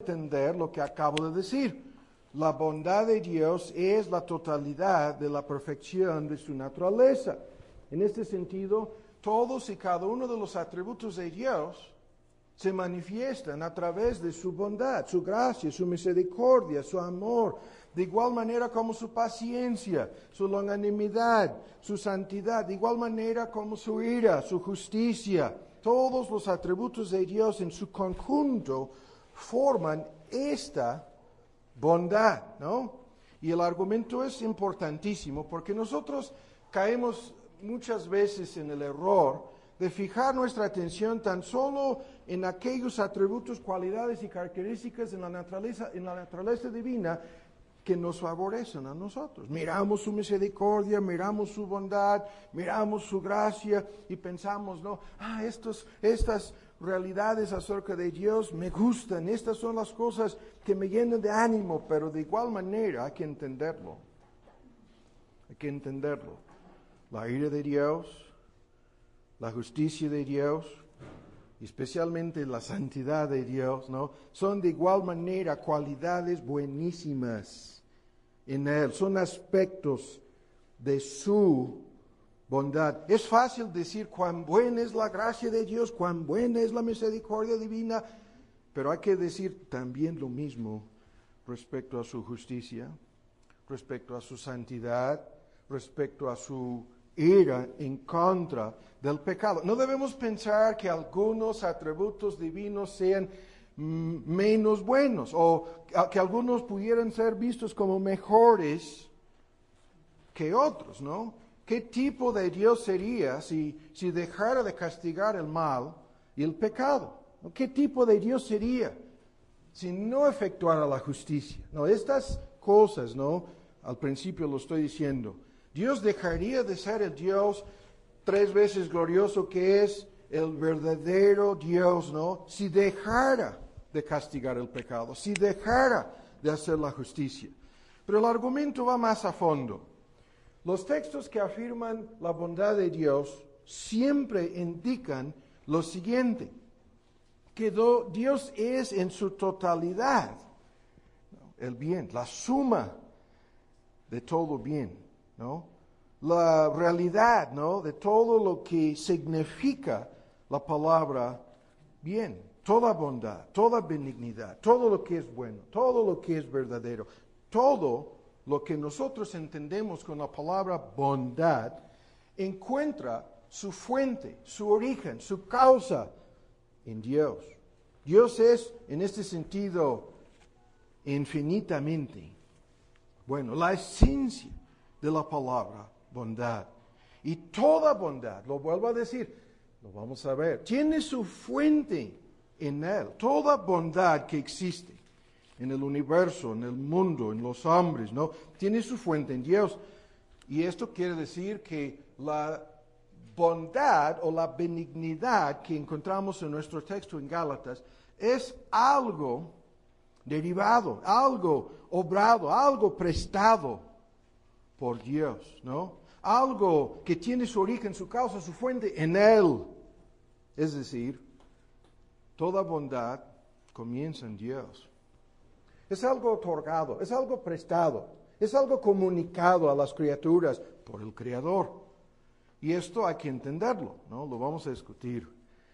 entender lo que acabo de decir. La bondad de Dios es la totalidad de la perfección de su naturaleza. En este sentido, todos y cada uno de los atributos de Dios se manifiestan a través de su bondad, su gracia, su misericordia, su amor, de igual manera como su paciencia, su longanimidad, su santidad, de igual manera como su ira, su justicia. Todos los atributos de Dios en su conjunto forman esta bondad, ¿no? Y el argumento es importantísimo porque nosotros caemos muchas veces en el error de fijar nuestra atención tan solo en aquellos atributos, cualidades y características en la naturaleza divina que nos favorecen a nosotros. Miramos su misericordia, miramos su bondad, miramos su gracia y pensamos, no, estas realidades acerca de Dios me gustan, estas son las cosas que me llenan de ánimo, pero de igual manera hay que entenderlo. Hay que entenderlo. La ira de Dios, la justicia de Dios, especialmente la santidad de Dios, ¿no? Son de igual manera cualidades buenísimas en Él, son aspectos de su bondad. Es fácil decir cuán buena es la gracia de Dios, cuán buena es la misericordia divina, pero hay que decir también lo mismo respecto a su justicia, respecto a su santidad, respecto a su ira en contra del pecado. No debemos pensar que algunos atributos divinos sean menos buenos o que algunos pudieran ser vistos como mejores que otros, ¿no? ¿Qué tipo de Dios sería si dejara de castigar el mal y el pecado? ¿Qué tipo de Dios sería si no efectuara la justicia? No, estas cosas, ¿no? Al principio lo estoy diciendo. Dios dejaría de ser el Dios 3 veces glorioso que es el verdadero Dios, ¿no? Si dejara de castigar el pecado, si dejara de hacer la justicia. Pero el argumento va más a fondo. Los textos que afirman la bondad de Dios siempre indican lo siguiente, que Dios es en su totalidad el bien, la suma de todo bien, ¿no? La realidad, ¿no? De todo lo que significa la palabra bien, toda bondad, toda benignidad, todo lo que es bueno, todo lo que es verdadero, todo lo que nosotros entendemos con la palabra bondad, encuentra su fuente, su origen, su causa en Dios. Dios es, en este sentido, infinitamente bueno, la esencia de la palabra bondad. Y toda bondad, lo vuelvo a decir, lo vamos a ver, tiene su fuente en Él. Toda bondad que existe en el universo, en el mundo, en los hombres, ¿no? Tiene su fuente en Dios. Y esto quiere decir que la bondad o la benignidad que encontramos en nuestro texto en Gálatas es algo derivado, algo obrado, algo prestado por Dios, ¿no? Algo que tiene su origen, su causa, su fuente en Él. Es decir, toda bondad comienza en Dios. Es algo otorgado, es algo prestado, es algo comunicado a las criaturas por el Creador. Y esto hay que entenderlo, ¿no? Lo vamos a discutir.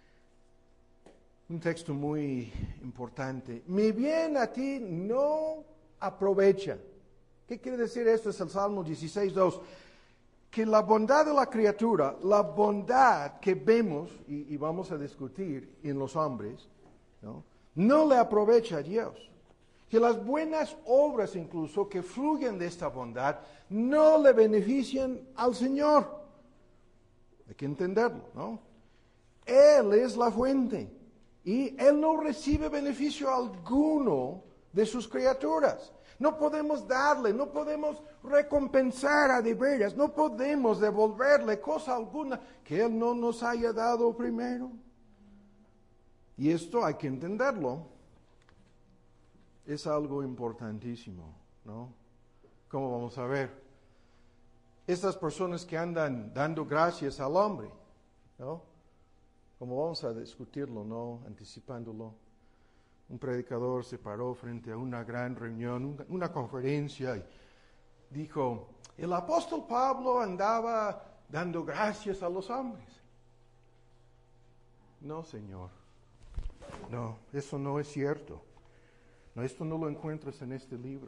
Un texto muy importante. Mi bien a ti no aprovecha. ¿Qué quiere decir esto? Es el Salmo 16:2. Que la bondad de la criatura, la bondad que vemos, y vamos a discutir en los hombres, no le aprovecha a Dios. Que las buenas obras incluso que fluyen de esta bondad no le benefician al Señor. Hay que entenderlo, ¿no? Él es la fuente y Él no recibe beneficio alguno de sus criaturas. No podemos darle, no podemos recompensar a de veras, no podemos devolverle cosa alguna que Él no nos haya dado primero. Y esto hay que entenderlo. Es algo importantísimo, ¿no? ¿Cómo vamos a ver? Estas personas que andan dando gracias al hombre, ¿no? Como vamos a discutirlo, ¿no? Anticipándolo. un predicador se paró frente a una gran reunión, una conferencia, y dijo, el apóstol Pablo andaba dando gracias a los hombres. No, Señor. No, eso no es cierto. No, esto no lo encuentras en este libro.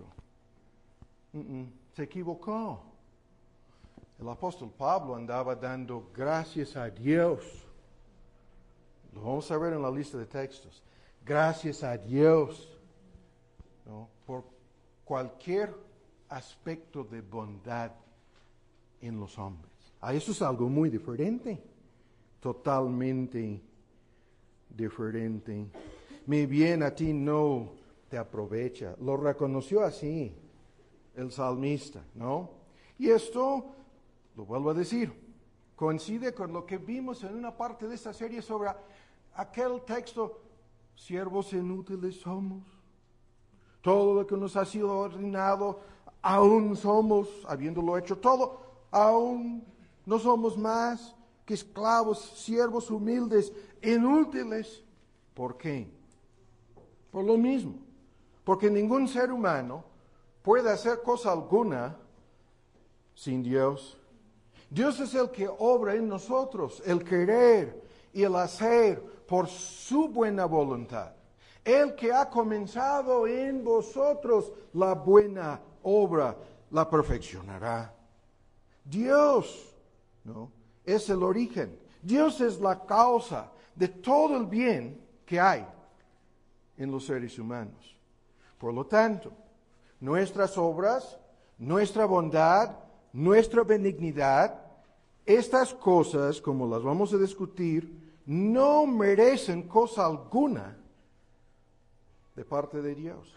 Se equivocó. El apóstol Pablo andaba dando gracias a Dios. Lo vamos a ver en la lista de textos. Gracias a Dios, ¿no? Por cualquier aspecto de bondad en los hombres. Eso es algo muy diferente. Totalmente diferente. Mi bien a ti no te aprovecha. Lo reconoció así el salmista, ¿no? Y esto, lo vuelvo a decir, coincide con lo que vimos en una parte de esta serie sobre aquel texto, siervos inútiles somos. Todo lo que nos ha sido ordenado, aún somos, habiéndolo hecho todo, aún no somos más que esclavos, siervos humildes, inútiles. ¿Por qué? Por lo mismo. Porque ningún ser humano puede hacer cosa alguna sin Dios. Dios es el que obra en nosotros, el querer y el hacer por su buena voluntad. El que ha comenzado en vosotros la buena obra, la perfeccionará. Dios, ¿no?, es el origen. Dios es la causa de todo el bien que hay en los seres humanos. Por lo tanto, nuestras obras, nuestra bondad, nuestra benignidad, estas cosas, como las vamos a discutir, no merecen cosa alguna de parte de Dios.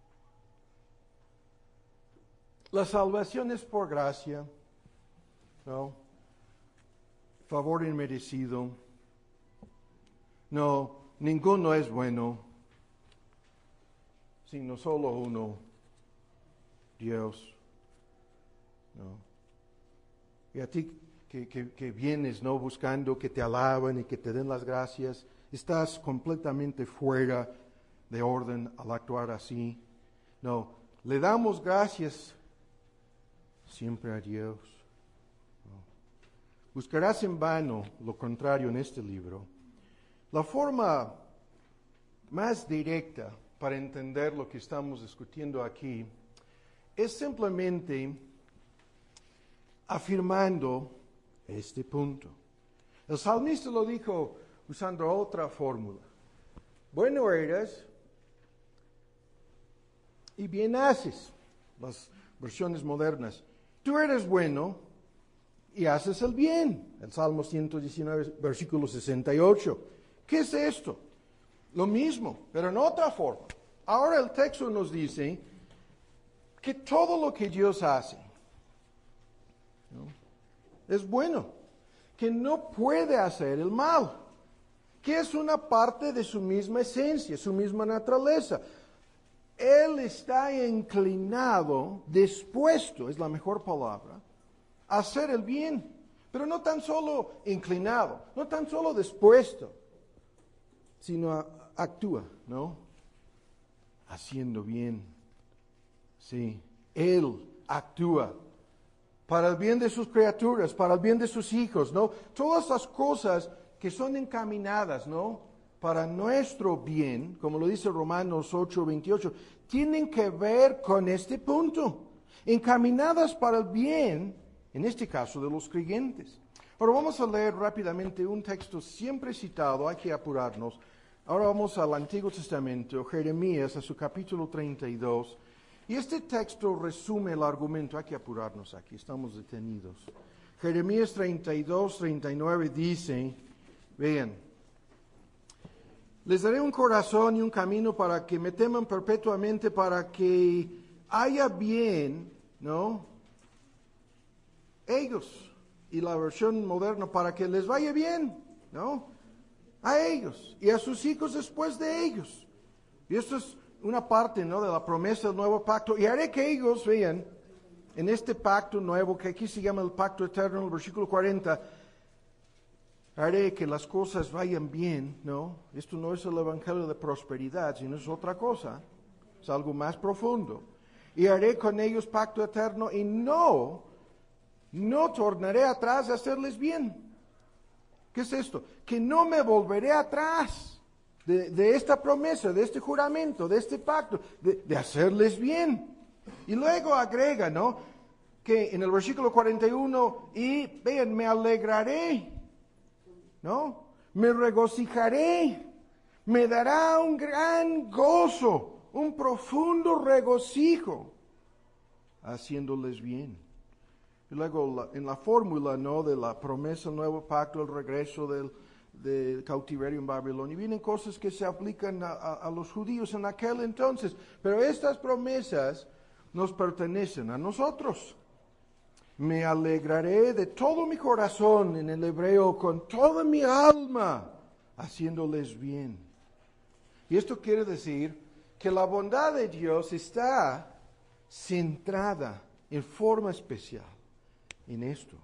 La salvación es por gracia, ¿no? Favor inmerecido. No, ninguno es bueno, sino solo uno, Dios, ¿no? Y a ti que vienes, ¿no?, buscando que te alaben y que te den las gracias, estás completamente fuera de orden al actuar así. No, le damos gracias siempre a Dios. ¿No? Buscarás en vano lo contrario en este libro. La forma más directa para entender lo que estamos discutiendo aquí es simplemente afirmando este punto. El salmista lo dijo usando otra fórmula. Bueno eres y bien haces. Las versiones modernas. Tú eres bueno y haces el bien. El Salmo 119, versículo 68. ¿Qué es esto? Lo mismo, pero en otra forma. Ahora el texto nos dice que todo lo que Dios hace, ¿no?, es bueno, que no puede hacer el mal, que es una parte de su misma esencia, su misma naturaleza. Él está inclinado, dispuesto, es la mejor palabra, a hacer el bien, pero no tan solo inclinado, no tan solo dispuesto, sino actúa, ¿no? Haciendo bien. Sí, Él actúa para el bien de sus criaturas, para el bien de sus hijos, ¿no? Todas las cosas que son encaminadas, ¿no?, para nuestro bien, como lo dice Romanos 8:28, tienen que ver con este punto, encaminadas para el bien, en este caso de los creyentes. Ahora vamos a leer rápidamente un texto siempre citado, hay que apurarnos. Ahora vamos al Antiguo Testamento, Jeremías, a su capítulo 32. Y este texto resume el argumento, hay que apurarnos aquí, estamos detenidos. Jeremías 32, 39 dice, vean, les daré un corazón y un camino para que me teman perpetuamente, para que haya bien, ¿no?, ellos. Y la versión moderna, para que les vaya bien, ¿no?, a ellos y a sus hijos después de ellos. Y esto es una parte, ¿no?, de la promesa del nuevo pacto. Y haré que ellos vean en este pacto nuevo, que aquí se llama el pacto eterno, en el versículo 40, haré que las cosas vayan bien, ¿no? Esto no es el evangelio de prosperidad, sino es otra cosa, es algo más profundo. Y haré con ellos pacto eterno y no tornaré atrás a hacerles bien. ¿Qué es esto? Que no me volveré atrás de esta promesa, de este juramento, de este pacto, de hacerles bien. Y luego agrega, ¿no? Que en el versículo 41, y vean, me alegraré, ¿no? Me regocijaré, me dará un gran gozo, un profundo regocijo, haciéndoles bien. Y luego en la fórmula, ¿no? De la promesa, el nuevo pacto, el regreso del cautiverio en Babilonia, vienen cosas que se aplican a los judíos en aquel entonces, pero estas promesas nos pertenecen a nosotros. Me alegraré de todo mi corazón, en el hebreo, con toda mi alma, haciéndoles bien. Y esto quiere decir que la bondad de Dios está centrada en forma especial en esto.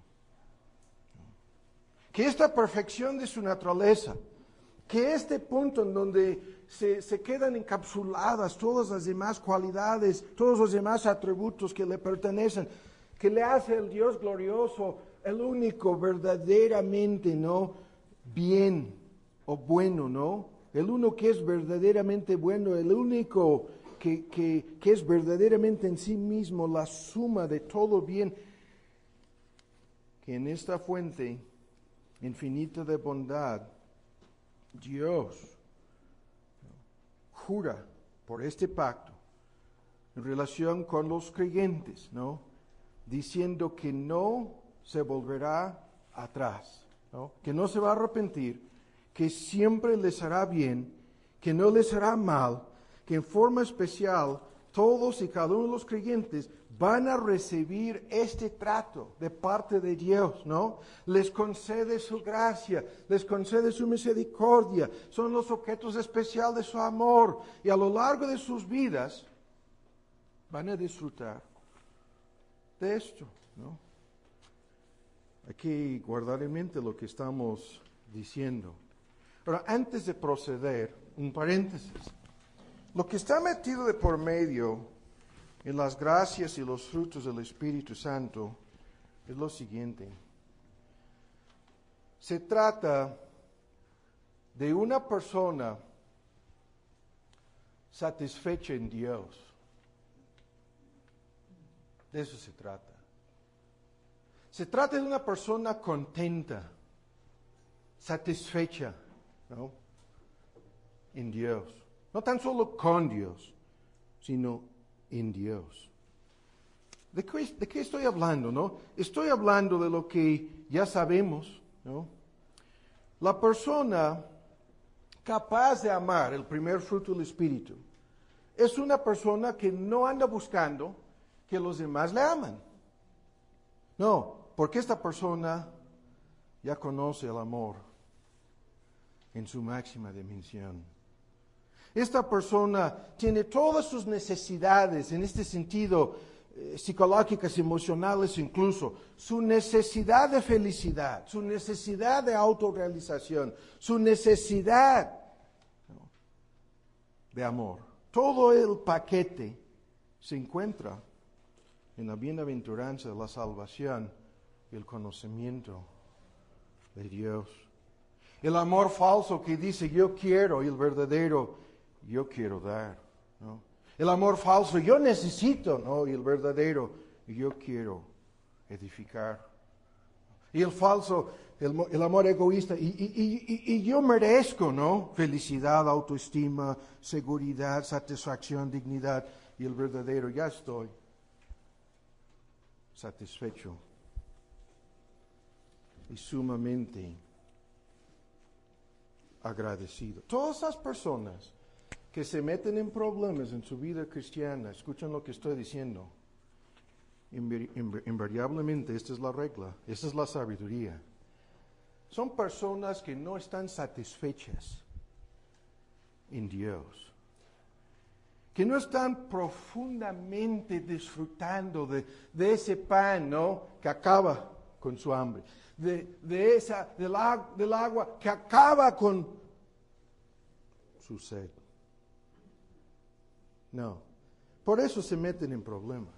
Que esta perfección de su naturaleza, que este punto en donde se quedan encapsuladas todas las demás cualidades, todos los demás atributos que le pertenecen, que le hace el Dios glorioso, el único verdaderamente, ¿no? Bien o bueno, ¿no? El uno que es verdaderamente bueno, el único que es verdaderamente en sí mismo la suma de todo bien, que en esta fuente infinita de bondad, Dios jura por este pacto en relación con los creyentes, ¿no? Diciendo que no se volverá atrás, ¿no? Que no se va a arrepentir, que siempre les hará bien, que no les hará mal, que en forma especial todos y cada uno de los creyentes van a recibir este trato de parte de Dios, ¿no? Les concede su gracia, les concede su misericordia, son los objetos especiales de su amor y a lo largo de sus vidas van a disfrutar de esto, ¿no? Hay que guardar en mente lo que estamos diciendo. Ahora, antes de proceder, un paréntesis. Lo que está metido de por medio en las gracias y los frutos del Espíritu Santo es lo siguiente. Se trata de una persona satisfecha en Dios. De eso se trata. Se trata de una persona contenta, satisfecha, ¿no? En Dios. No tan solo con Dios, sino en Dios. ¿De qué estoy hablando, no? Estoy hablando de lo que ya sabemos, ¿no? La persona capaz de amar el primer fruto del Espíritu es una persona que no anda buscando que los demás le aman. No, porque esta persona ya conoce el amor en su máxima dimensión. Esta persona tiene todas sus necesidades en este sentido, psicológicas, emocionales incluso, su necesidad de felicidad, su necesidad de autorrealización, su necesidad, ¿no?, de amor. Todo el paquete se encuentra en la bienaventuranza, la salvación y el conocimiento de Dios. El amor falso que dice yo quiero y el verdadero yo quiero dar, ¿no? El amor falso yo necesito, ¿no? Y el verdadero yo quiero edificar. Y el falso, el amor egoísta, y yo merezco, ¿no? Felicidad, autoestima, seguridad, satisfacción, dignidad. Y el verdadero ya estoy satisfecho y sumamente agradecido. Todas esas personas que se meten en problemas en su vida cristiana, escuchen lo que estoy diciendo, invariablemente esta es la regla, esta es la sabiduría. Son personas que no están satisfechas en Dios, que no están profundamente disfrutando de ese pan, ¿no?, que acaba con su hambre, del agua que acaba con su sed. No. Por eso se meten en problemas.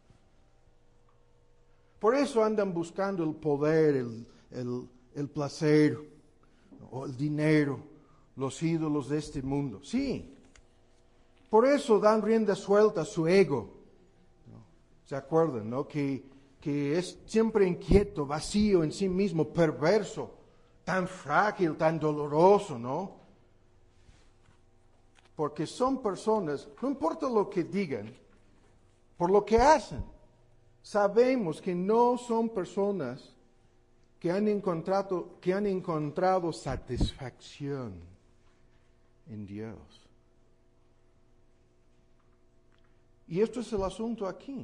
Por eso andan buscando el poder, el placer, o el dinero, los ídolos de este mundo. Sí. Por eso dan rienda suelta a su ego. ¿Se acuerdan, no? Que es siempre inquieto, vacío en sí mismo, perverso, tan frágil, tan doloroso, ¿no? Porque son personas, no importa lo que digan, por lo que hacen, sabemos que no son personas que han encontrado satisfacción en Dios. Y esto es el asunto aquí.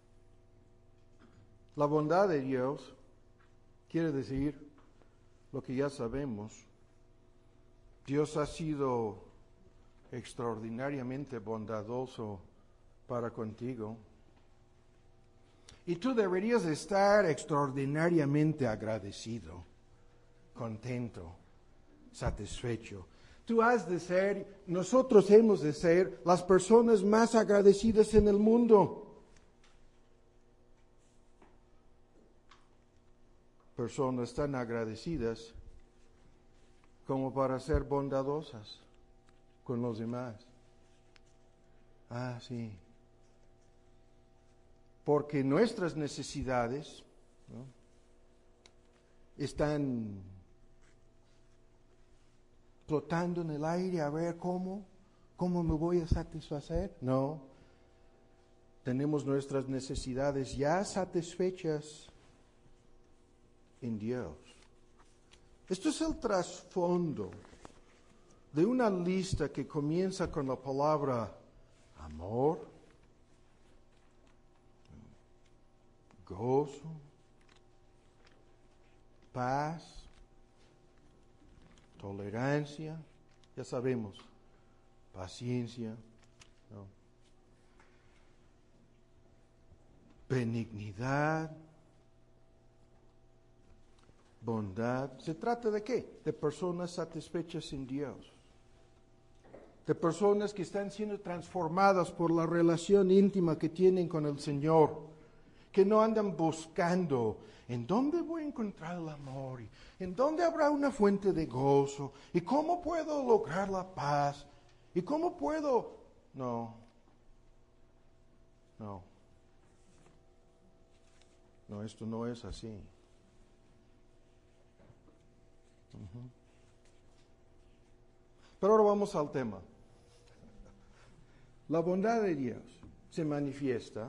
La bondad de Dios quiere decir lo que ya sabemos. Dios ha sido extraordinariamente bondadoso para contigo. Y tú deberías estar extraordinariamente agradecido, contento, satisfecho. Nosotros hemos de ser las personas más agradecidas en el mundo. Personas tan agradecidas como para ser bondadosas con los demás. Ah, sí. Porque nuestras necesidades, ¿no?, están flotando en el aire a ver cómo me voy a satisfacer. No, tenemos nuestras necesidades ya satisfechas en Dios. Esto es el trasfondo de una lista que comienza con la palabra amor, gozo, paz, tolerancia, ya sabemos, paciencia, ¿no?, benignidad, bondad. ¿Se trata de qué? De personas satisfechas en Dios. De personas que están siendo transformadas por la relación íntima que tienen con el Señor. Que no andan buscando en dónde voy a encontrar el amor, y en dónde habrá una fuente de gozo, y cómo puedo lograr la paz, y cómo puedo... No, esto no es así. Pero ahora vamos al tema. La bondad de Dios se manifiesta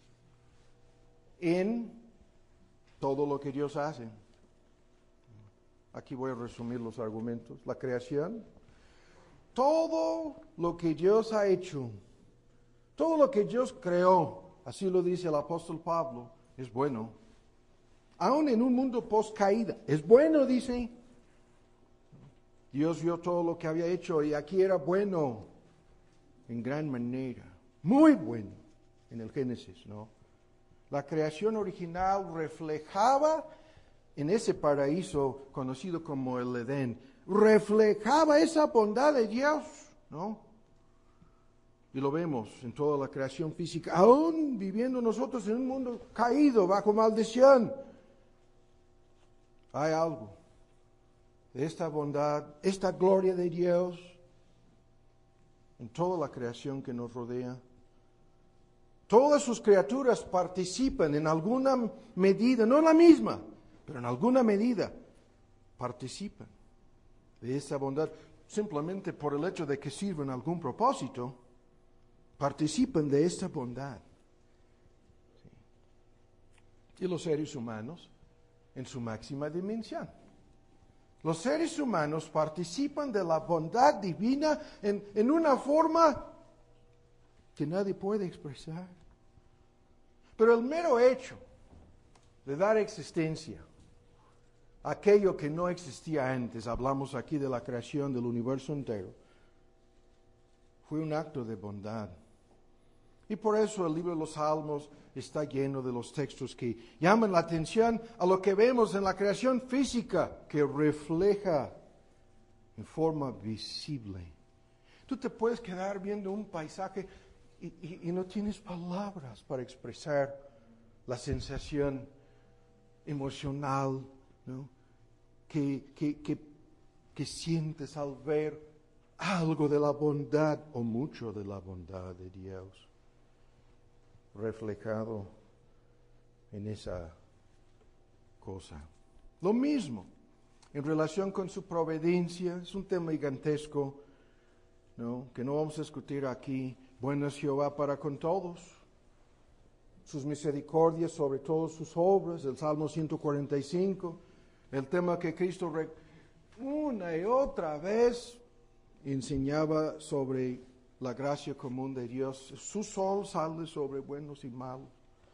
en todo lo que Dios hace. Aquí voy a resumir los argumentos. La creación, todo lo que Dios ha hecho, todo lo que Dios creó, así lo dice el apóstol Pablo, es bueno. Aún en un mundo post-caída, es bueno, dice. Dios vio todo lo que había hecho y aquí era bueno en gran manera, muy bueno en el Génesis, ¿no? La creación original reflejaba en ese paraíso conocido como el Edén, reflejaba esa bondad de Dios, ¿no? Y lo vemos en toda la creación física, aún viviendo nosotros en un mundo caído, bajo maldición. Hay algo de esta bondad, esta gloria de Dios en toda la creación que nos rodea. Todas sus criaturas participan en alguna medida, no la misma, pero en alguna medida participan de esa bondad. Simplemente por el hecho de que sirven a algún propósito, participan de esta bondad. Sí. Y los seres humanos en su máxima dimensión. Los seres humanos participan de la bondad divina en una forma que nadie puede expresar. Pero el mero hecho de dar existencia a aquello que no existía antes, hablamos aquí de la creación del universo entero, fue un acto de bondad. Y por eso el libro de los Salmos está lleno de los textos que llaman la atención a lo que vemos en la creación física, que refleja en forma visible. Tú te puedes quedar viendo un paisaje y no tienes palabras para expresar la sensación emocional, ¿no? que sientes al ver algo de la bondad o mucho de la bondad de Dios reflejado en esa cosa. Lo mismo en relación con su providencia, es un tema gigantesco, ¿no? Que no vamos a discutir aquí. Bueno es Jehová para con todos, sus misericordias sobre todas sus obras, el Salmo 145, el tema que Cristo una y otra vez enseñaba sobre la gracia común de Dios. Su sol sale sobre buenos y malos.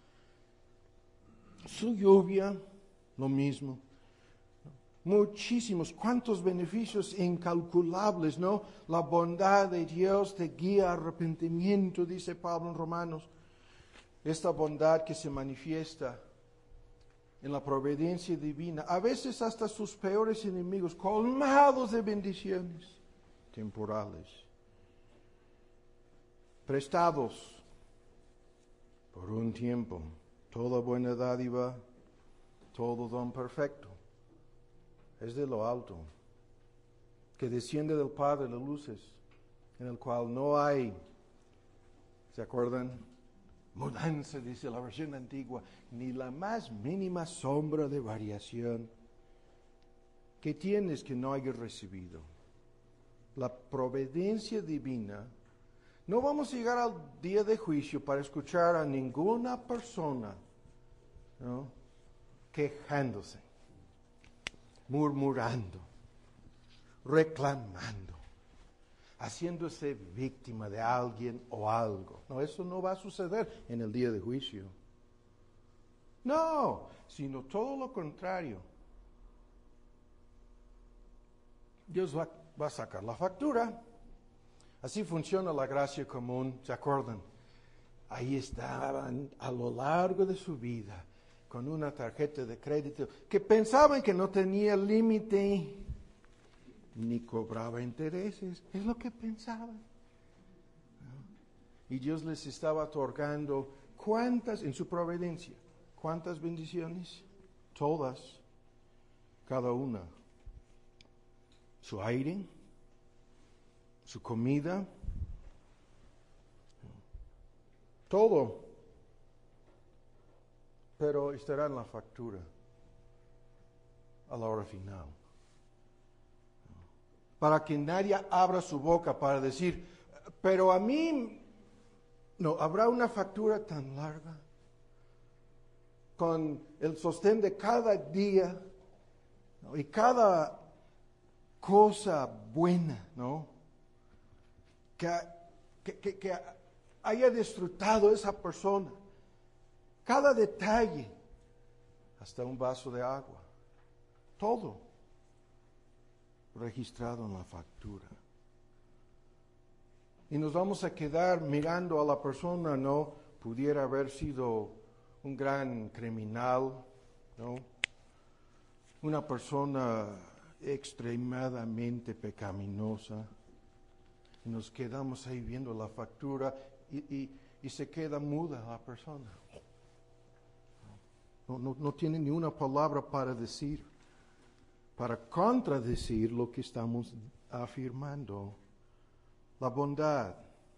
Su lluvia, lo mismo. Muchísimos, cuántos beneficios incalculables, ¿no? La bondad de Dios te guía a arrepentimiento, dice Pablo en Romanos. Esta bondad que se manifiesta en la providencia divina, a veces hasta sus peores enemigos, colmados de bendiciones temporales, prestados por un tiempo, toda buena dádiva, todo don perfecto, es de lo alto, que desciende del Padre de luces, en el cual no hay, ¿se acuerdan? Mudanza, dice la versión antigua, ni la más mínima sombra de variación. ¿Qué tienes que no hayas recibido? La providencia divina. No vamos a llegar al día de juicio para escuchar a ninguna persona, ¿no?, quejándose, murmurando, reclamando, haciéndose víctima de alguien o algo. No, eso no va a suceder en el día de juicio. No, sino todo lo contrario. Dios va a sacar la factura. Así funciona la gracia común, ¿se acuerdan? Ahí estaban a lo largo de su vida con una tarjeta de crédito que pensaban que no tenía límite ni cobraba intereses, es lo que pensaban. Y Dios les estaba otorgando ¿cuántas en su providencia? ¿Cuántas bendiciones? Todas, cada una. Su aire, su comida, todo. Pero estará en la factura a la hora final. Para que nadie abra su boca para decir, pero a mí no, habrá una factura tan larga con el sostén de cada día, ¿no?, y cada cosa buena, ¿no?, que haya disfrutado esa persona. Cada detalle, hasta un vaso de agua, todo registrado en la factura. Y nos vamos a quedar mirando a la persona, ¿no? Pudiera haber sido un gran criminal, ¿no? Una persona extremadamente pecaminosa. Y nos quedamos ahí viendo la factura y se queda muda la persona. No tiene ni una palabra para decir, para contradecir lo que estamos afirmando. La bondad,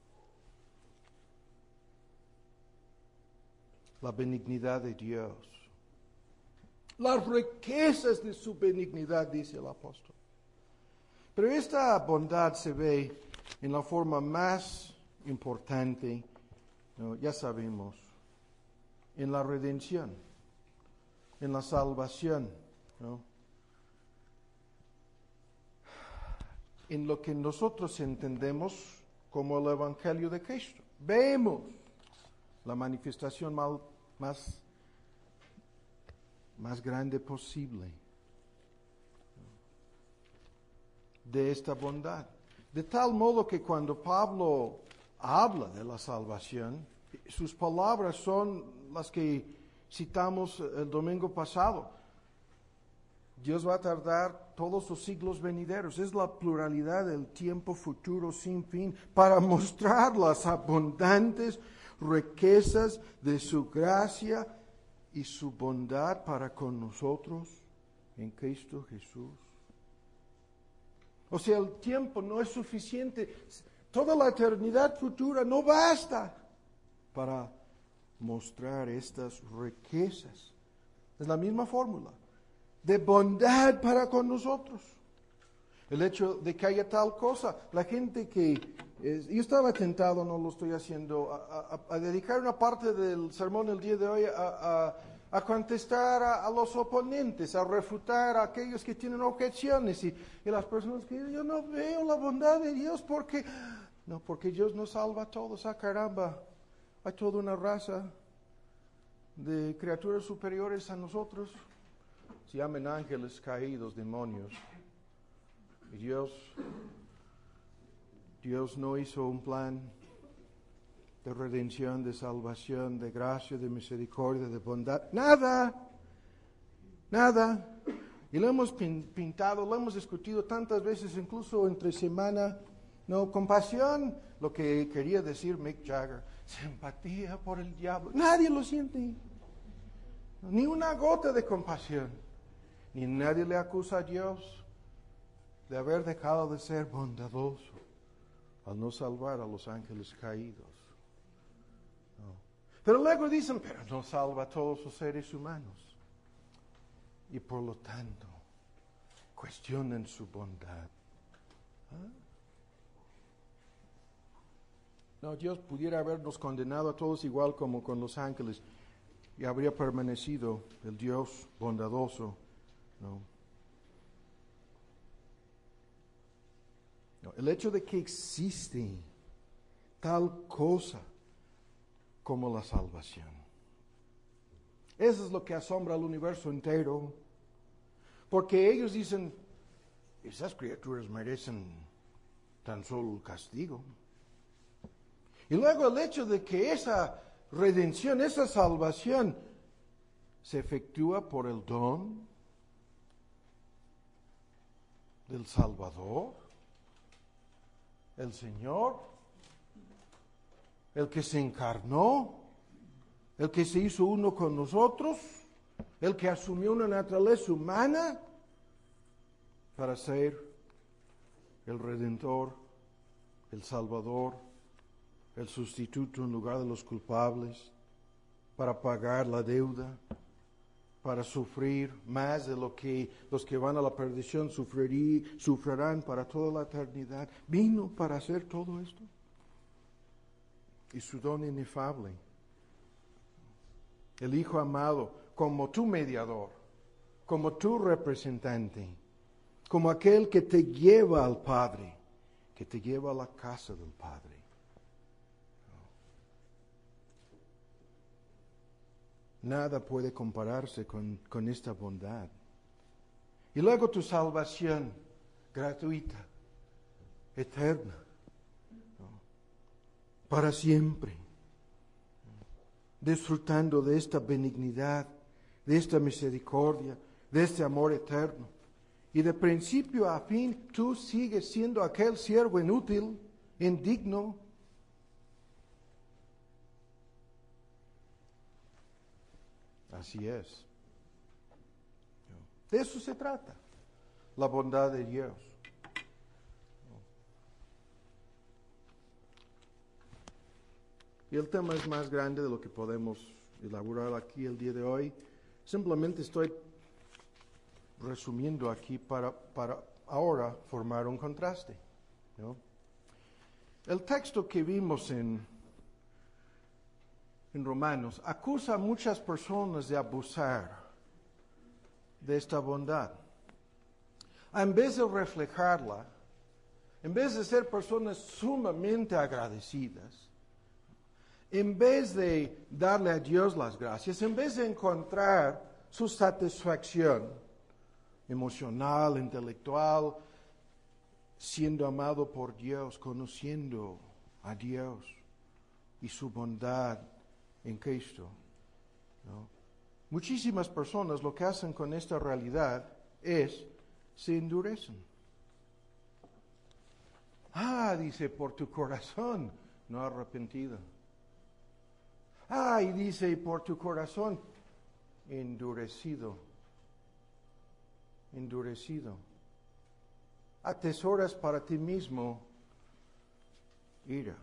la benignidad de Dios, las riquezas de su benignidad, dice el apóstol. Pero esta bondad se ve en la forma más importante, ¿no?, ya sabemos, en la redención, en la salvación, ¿no?, en lo que nosotros entendemos como el Evangelio de Cristo. Vemos la manifestación más grande posible de esta bondad. De tal modo que cuando Pablo habla de la salvación, Sus palabras son las que citamos el domingo pasado. Dios va a tardar todos los siglos venideros. Es la pluralidad del tiempo futuro sin fin para mostrar las abundantes riquezas de su gracia y su bondad para con nosotros en Cristo Jesús. O sea, el tiempo no es suficiente. Toda la eternidad futura no basta para mostrar estas riquezas. Es la misma fórmula de bondad para con nosotros. El hecho de que haya tal cosa, la gente que... yo estaba tentado, no lo estoy haciendo, a dedicar una parte del sermón el día de hoy a contestar a los oponentes, a refutar a aquellos que tienen objeciones y las personas que yo no veo la bondad de Dios porque Dios nos salva a todos. Caramba, hay toda una raza de criaturas superiores a nosotros. Se llaman ángeles caídos, demonios. Y Dios no hizo un plan de redención, de salvación, de gracia, de misericordia, de bondad. Nada. Y lo hemos pintado, lo hemos discutido tantas veces, incluso entre semana. No, compasión, lo que quería decir Mick Jagger. Simpatía por el diablo. Nadie lo siente. Ni una gota de compasión. Ni nadie le acusa a Dios de haber dejado de ser bondadoso al no salvar a los ángeles caídos. No. Pero luego dicen, pero no salva a todos los seres humanos. Y por lo tanto, cuestionan su bondad. No, Dios pudiera habernos condenado a todos igual como con los ángeles y habría permanecido el Dios bondadoso. No, el hecho de que existe tal cosa como la salvación. Eso es lo que asombra al universo entero. Porque ellos dicen, esas criaturas merecen tan solo el castigo. Y luego el hecho de que esa redención, esa salvación, se efectúa por el don del Salvador, el Señor, el que se encarnó, el que se hizo uno con nosotros, el que asumió una naturaleza humana para ser el Redentor, el Salvador, el sustituto en lugar de los culpables, para pagar la deuda, para sufrir más de lo que los que van a la perdición sufrirán para toda la eternidad. Vino para hacer todo esto. Y su don inefable. El Hijo amado, como tu mediador, como tu representante, como aquel que te lleva al Padre, que te lleva a la casa del Padre. Nada puede compararse con esta bondad. Y luego tu salvación gratuita, eterna, para siempre, disfrutando de esta benignidad, de esta misericordia, de este amor eterno. Y de principio a fin tú sigues siendo aquel siervo inútil, indigno. Así es. De eso se trata, la bondad de Dios. Y el tema es más grande de lo que podemos elaborar aquí el día de hoy. Simplemente estoy resumiendo aquí para ahora formar un contraste, ¿no? El texto que vimos en Romanos acusa a muchas personas de abusar de esta bondad. En vez de reflejarla, en vez de ser personas sumamente agradecidas, en vez de darle a Dios las gracias, en vez de encontrar su satisfacción emocional, intelectual, siendo amado por Dios, conociendo a Dios y su bondad en Cristo, ¿no? Muchísimas personas lo que hacen con esta realidad es se endurecen. Dice, por tu corazón no arrepentido. Y dice, por tu corazón endurecido. Atesoras para ti mismo ira,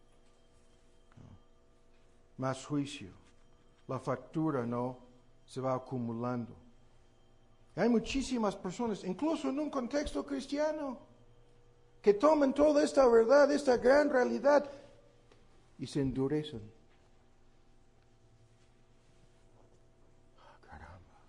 más juicio. La factura no se va acumulando. Hay muchísimas personas, incluso en un contexto cristiano, que toman toda esta verdad, esta gran realidad, y se endurecen. Caramba.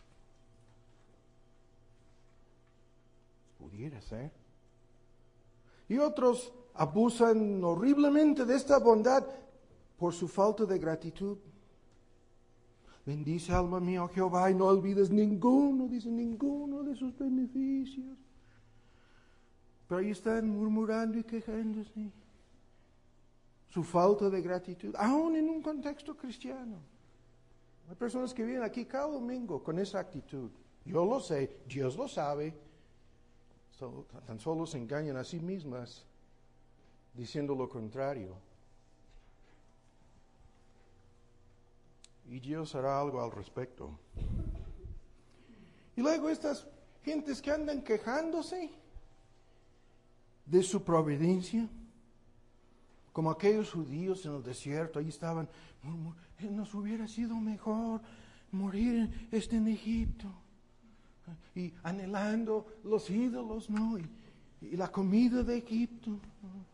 Pudiera ser. Y otros abusan horriblemente de esta bondad por su falta de gratitud. Bendice alma mía, oh Jehová, y no olvides ninguno de sus beneficios. Pero ahí están murmurando y quejándose. Su falta de gratitud, aún en un contexto cristiano. Hay personas que vienen aquí cada domingo con esa actitud. Yo lo sé, Dios lo sabe. Tan solo se engañan a sí mismas diciendo lo contrario. Y Dios hará algo al respecto. Y luego estas gentes que andan quejándose de su providencia, como aquellos judíos en el desierto, ahí estaban, nos hubiera sido mejor morir en Egipto, y anhelando los ídolos, ¿no? Y la comida de Egipto, ¿no?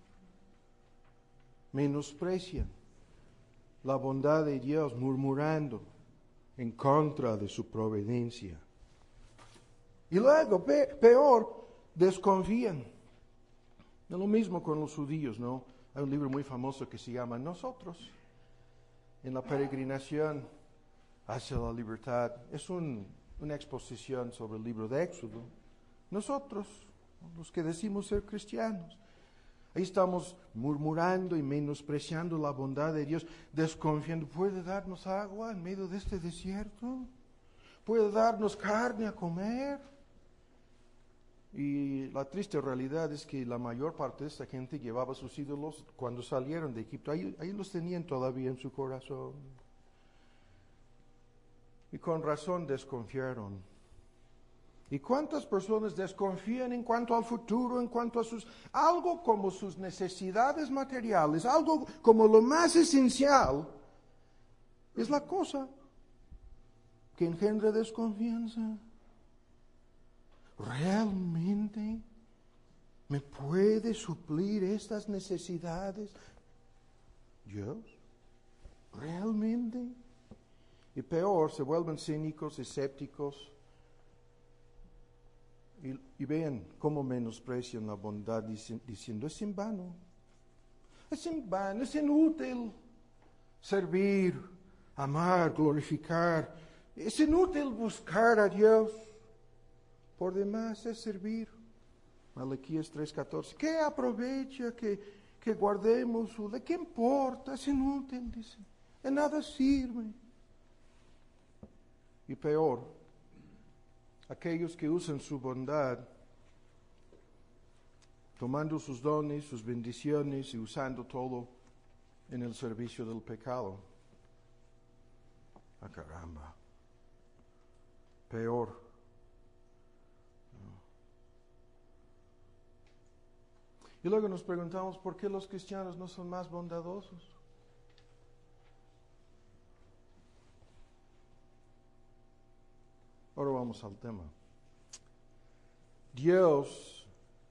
Menosprecian la bondad de Dios, murmurando en contra de su providencia. Y luego, peor, desconfían. Es lo mismo con los judíos, ¿no? Hay un libro muy famoso que se llama Nosotros, en la peregrinación hacia la libertad. Es una exposición sobre el libro de Éxodo. Nosotros, los que decimos ser cristianos, ahí estamos murmurando y menospreciando la bondad de Dios, desconfiando. ¿Puede darnos agua en medio de este desierto? ¿Puede darnos carne a comer? Y la triste realidad es que la mayor parte de esta gente llevaba sus ídolos cuando salieron de Egipto. Ahí los tenían todavía en su corazón. Y con razón desconfiaron. ¿Y cuántas personas desconfían en cuanto al futuro, en cuanto a algo como sus necesidades materiales, algo como lo más esencial? Es la cosa que engendra desconfianza. ¿Realmente me puede suplir estas necesidades Dios? ¿Realmente? Y peor, se vuelven cínicos, escépticos. Y vean cómo menosprecian la bondad diciendo, es en vano, es inútil servir, amar, glorificar. Es inútil buscar a Dios. Por demás es servir. Malaquías 3:14. ¿Qué aprovecha que guardemos su ley? ¿Qué importa? Es inútil, dice. De nada sirve. Y peor, aquellos que usan su bondad, tomando sus dones, sus bendiciones y usando todo en el servicio del pecado. Caramba. Peor. Y luego nos preguntamos, ¿por qué los cristianos no son más bondadosos? Ahora vamos al tema. Dios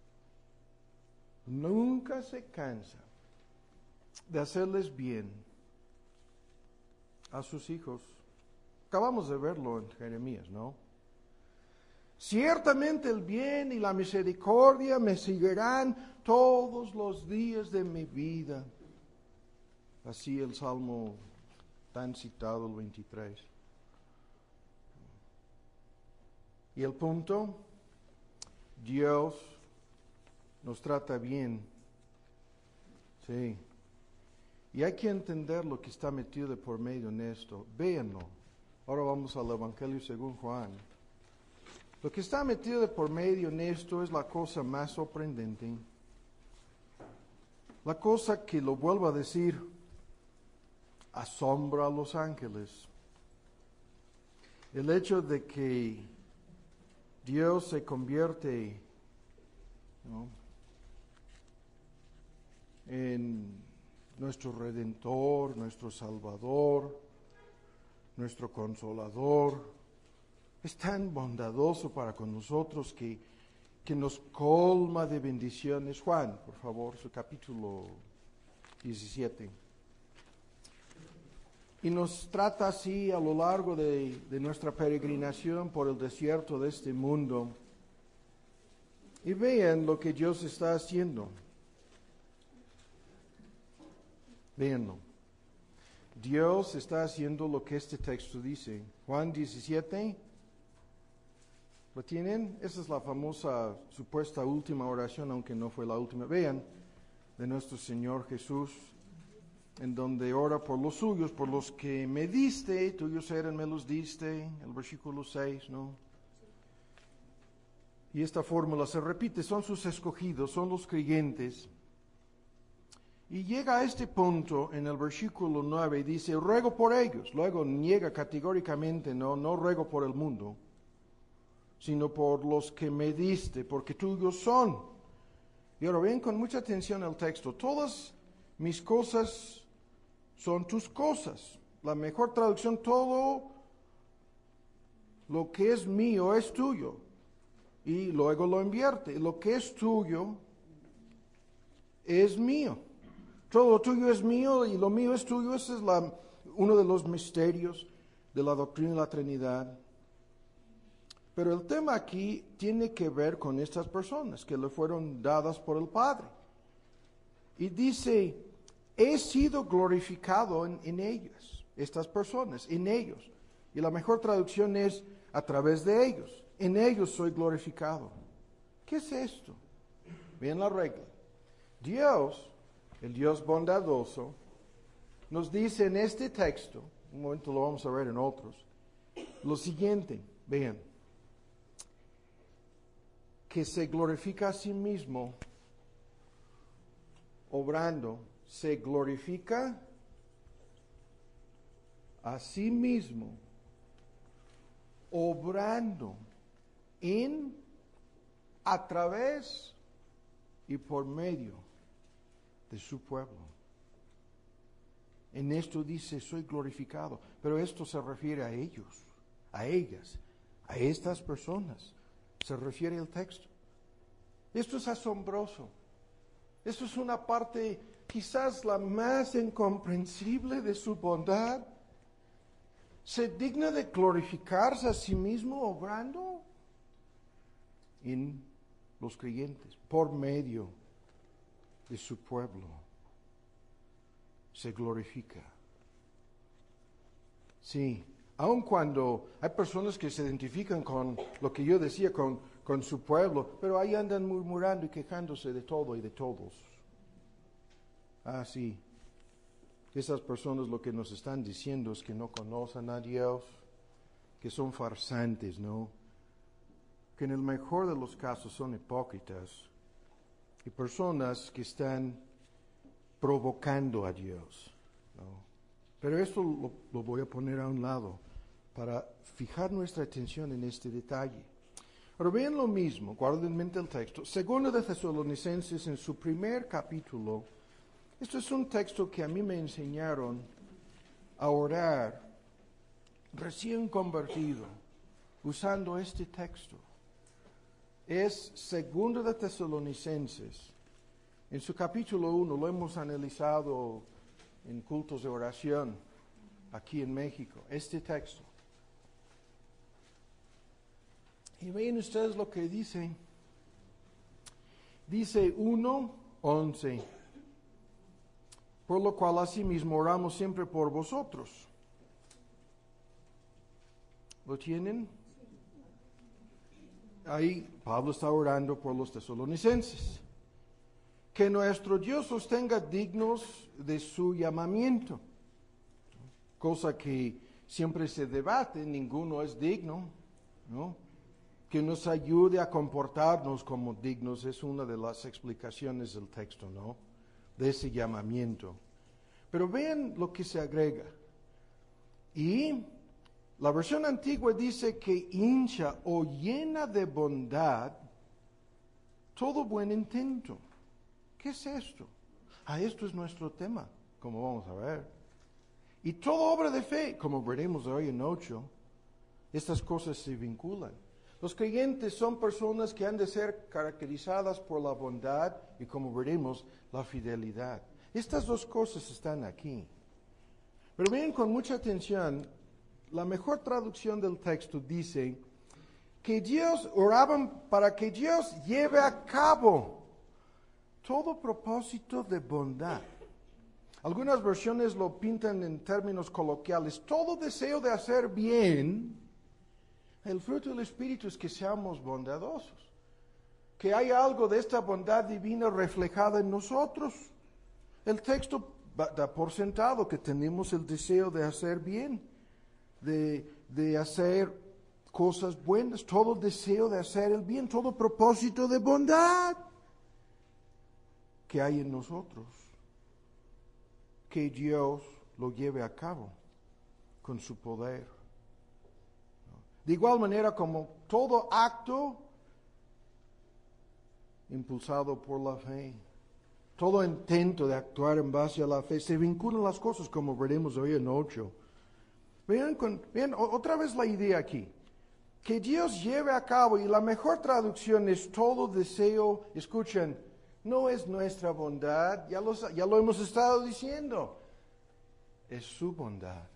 nunca se cansa de hacerles bien a sus hijos. Acabamos de verlo en Jeremías, ¿no? Ciertamente el bien y la misericordia me seguirán todos los días de mi vida. Así el Salmo tan citado, el 23. Y el punto, Dios nos trata bien. Sí. Y hay que entender lo que está metido de por medio en esto. Véanlo. Ahora vamos al Evangelio según Juan. Lo que está metido de por medio en esto es la cosa más sorprendente. La cosa que, lo vuelvo a decir, asombra a los ángeles. El hecho de que Dios se convierte, ¿no?, en nuestro Redentor, nuestro Salvador, nuestro Consolador, es tan bondadoso para con nosotros que nos colma de bendiciones. Juan, por favor, su capítulo 17. Y nos trata así a lo largo de nuestra peregrinación por el desierto de este mundo. Y vean lo que Dios está haciendo. Véanlo. Dios está haciendo lo que este texto dice. Juan 17. ¿Lo tienen? Esa es la famosa supuesta última oración, aunque no fue la última. Vean, de nuestro Señor Jesús, en donde ora por los suyos, por los que me diste, tuyos eran, me los diste, el versículo 6, ¿no? Y esta fórmula se repite, son sus escogidos, son los creyentes. Y llega a este punto en el versículo 9 y dice, ruego por ellos. Luego niega categóricamente, no ruego por el mundo, sino por los que me diste, porque tuyos son. Y ahora ven con mucha atención el texto. Todas mis cosas son tus cosas. La mejor traducción, todo lo que es mío es tuyo. Y luego lo invierte. Lo que es tuyo es mío. Todo lo tuyo es mío y lo mío es tuyo. Ese es uno de los misterios de la doctrina de la Trinidad. Pero el tema aquí tiene que ver con estas personas que le fueron dadas por el Padre. Y dice, he sido glorificado en ellas, estas personas, en ellos. Y la mejor traducción es, a través de ellos. En ellos soy glorificado. ¿Qué es esto? Vean la regla. Dios, el Dios bondadoso, nos dice en este texto, un momento lo vamos a ver en otros, lo siguiente, vean, que se glorifica a sí mismo, obrando, se glorifica a sí mismo, obrando a través y por medio de su pueblo. En esto dice, soy glorificado, pero esto se refiere a ellos, a ellas, a estas personas. Se refiere el texto. Esto es asombroso. Esto es una parte quizás la más incomprensible de su bondad. ¿Se digna de glorificarse a sí mismo obrando en los creyentes por medio de su pueblo? Se glorifica. Sí. Aun cuando hay personas que se identifican con lo que yo decía, con su pueblo, pero ahí andan murmurando y quejándose de todo y de todos. Ah, sí. Esas personas lo que nos están diciendo es que no conocen a Dios, que son farsantes, ¿no? Que en el mejor de los casos son hipócritas y personas que están provocando a Dios, ¿no? Pero esto lo voy a poner a un lado para fijar nuestra atención en este detalle. Ahora vean lo mismo, guarden en mente el texto. Segundo de Tesalonicenses, en su primer capítulo, esto es un texto que a mí me enseñaron a orar recién convertido, usando este texto. Es Segundo de Tesalonicenses. En su capítulo 1 lo hemos analizado en cultos de oración aquí en México, este texto. Y vean ustedes lo que dice. Dice 1:11. Por lo cual asimismo oramos siempre por vosotros. ¿Lo tienen? Ahí Pablo está orando por los tesalonicenses. que nuestro Dios os tenga dignos de su llamamiento, cosa que siempre se debate, ninguno es digno, ¿no? Que nos ayude a comportarnos como dignos es una de las explicaciones del texto, ¿no? De ese llamamiento. Pero vean lo que se agrega. Y la versión antigua dice que hincha o llena de bondad todo buen intento. ¿Qué es esto? Esto es nuestro tema, como vamos a ver. Y toda obra de fe, como veremos hoy en 8, estas cosas se vinculan. Los creyentes son personas que han de ser caracterizadas por la bondad y, como veremos, la fidelidad. Estas dos cosas están aquí. Pero vean con mucha atención, la mejor traducción del texto dice que oraban para que Dios lleve a cabo todo propósito de bondad. Algunas versiones lo pintan en términos coloquiales. Todo deseo de hacer bien. El fruto del Espíritu es que seamos bondadosos. Que haya algo de esta bondad divina reflejada en nosotros. El texto da por sentado que tenemos el deseo de hacer bien, de hacer cosas buenas, todo deseo de hacer el bien, todo propósito de bondad que hay en nosotros. Que Dios lo lleve a cabo con su poder. De igual manera como todo acto impulsado por la fe, todo intento de actuar en base a la fe, se vinculan las cosas como veremos hoy en 8. Vean otra vez la idea aquí. Que Dios lleve a cabo, y la mejor traducción es todo deseo, escuchen, no es nuestra bondad, ya lo hemos estado diciendo, es su bondad.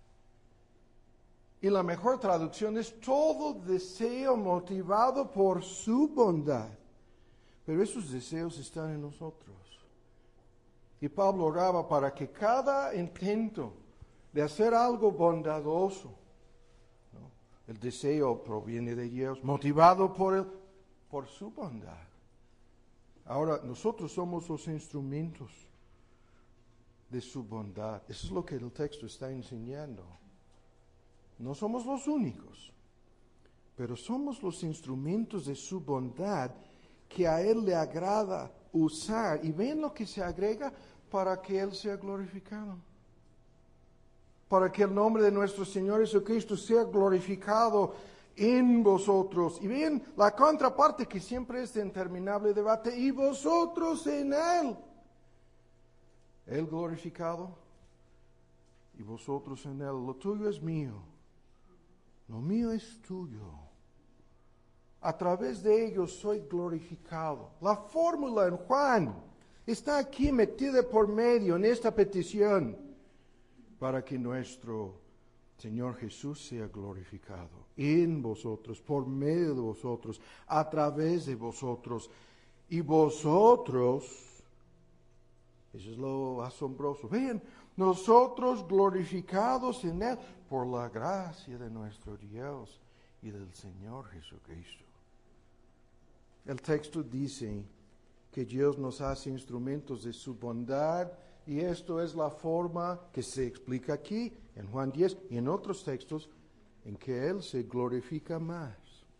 Y la mejor traducción es todo deseo motivado por su bondad. Pero esos deseos están en nosotros. Y Pablo oraba para que cada intento de hacer algo bondadoso, ¿no? El deseo proviene de Dios, motivado por su bondad. Ahora, nosotros somos los instrumentos de su bondad. Eso es lo que el texto está enseñando. No somos los únicos, pero somos los instrumentos de su bondad que a Él le agrada usar. Y ven lo que se agrega para que Él sea glorificado. Para que el nombre de nuestro Señor Jesucristo sea glorificado en vosotros. Y ven la contraparte que siempre es de interminable debate. Y vosotros en Él. Él glorificado y vosotros en Él. Lo tuyo es mío. Lo mío es tuyo. A través de ellos soy glorificado. La fórmula en Juan está aquí metida por medio en esta petición para que nuestro Señor Jesús sea glorificado en vosotros, por medio de vosotros, a través de vosotros. Y vosotros, eso es lo asombroso. Vean, nosotros glorificados en Él por la gracia de nuestro Dios y del Señor Jesucristo. El texto dice que Dios nos hace instrumentos de su bondad y esto es la forma que se explica aquí en Juan 10 y en otros textos en que Él se glorifica más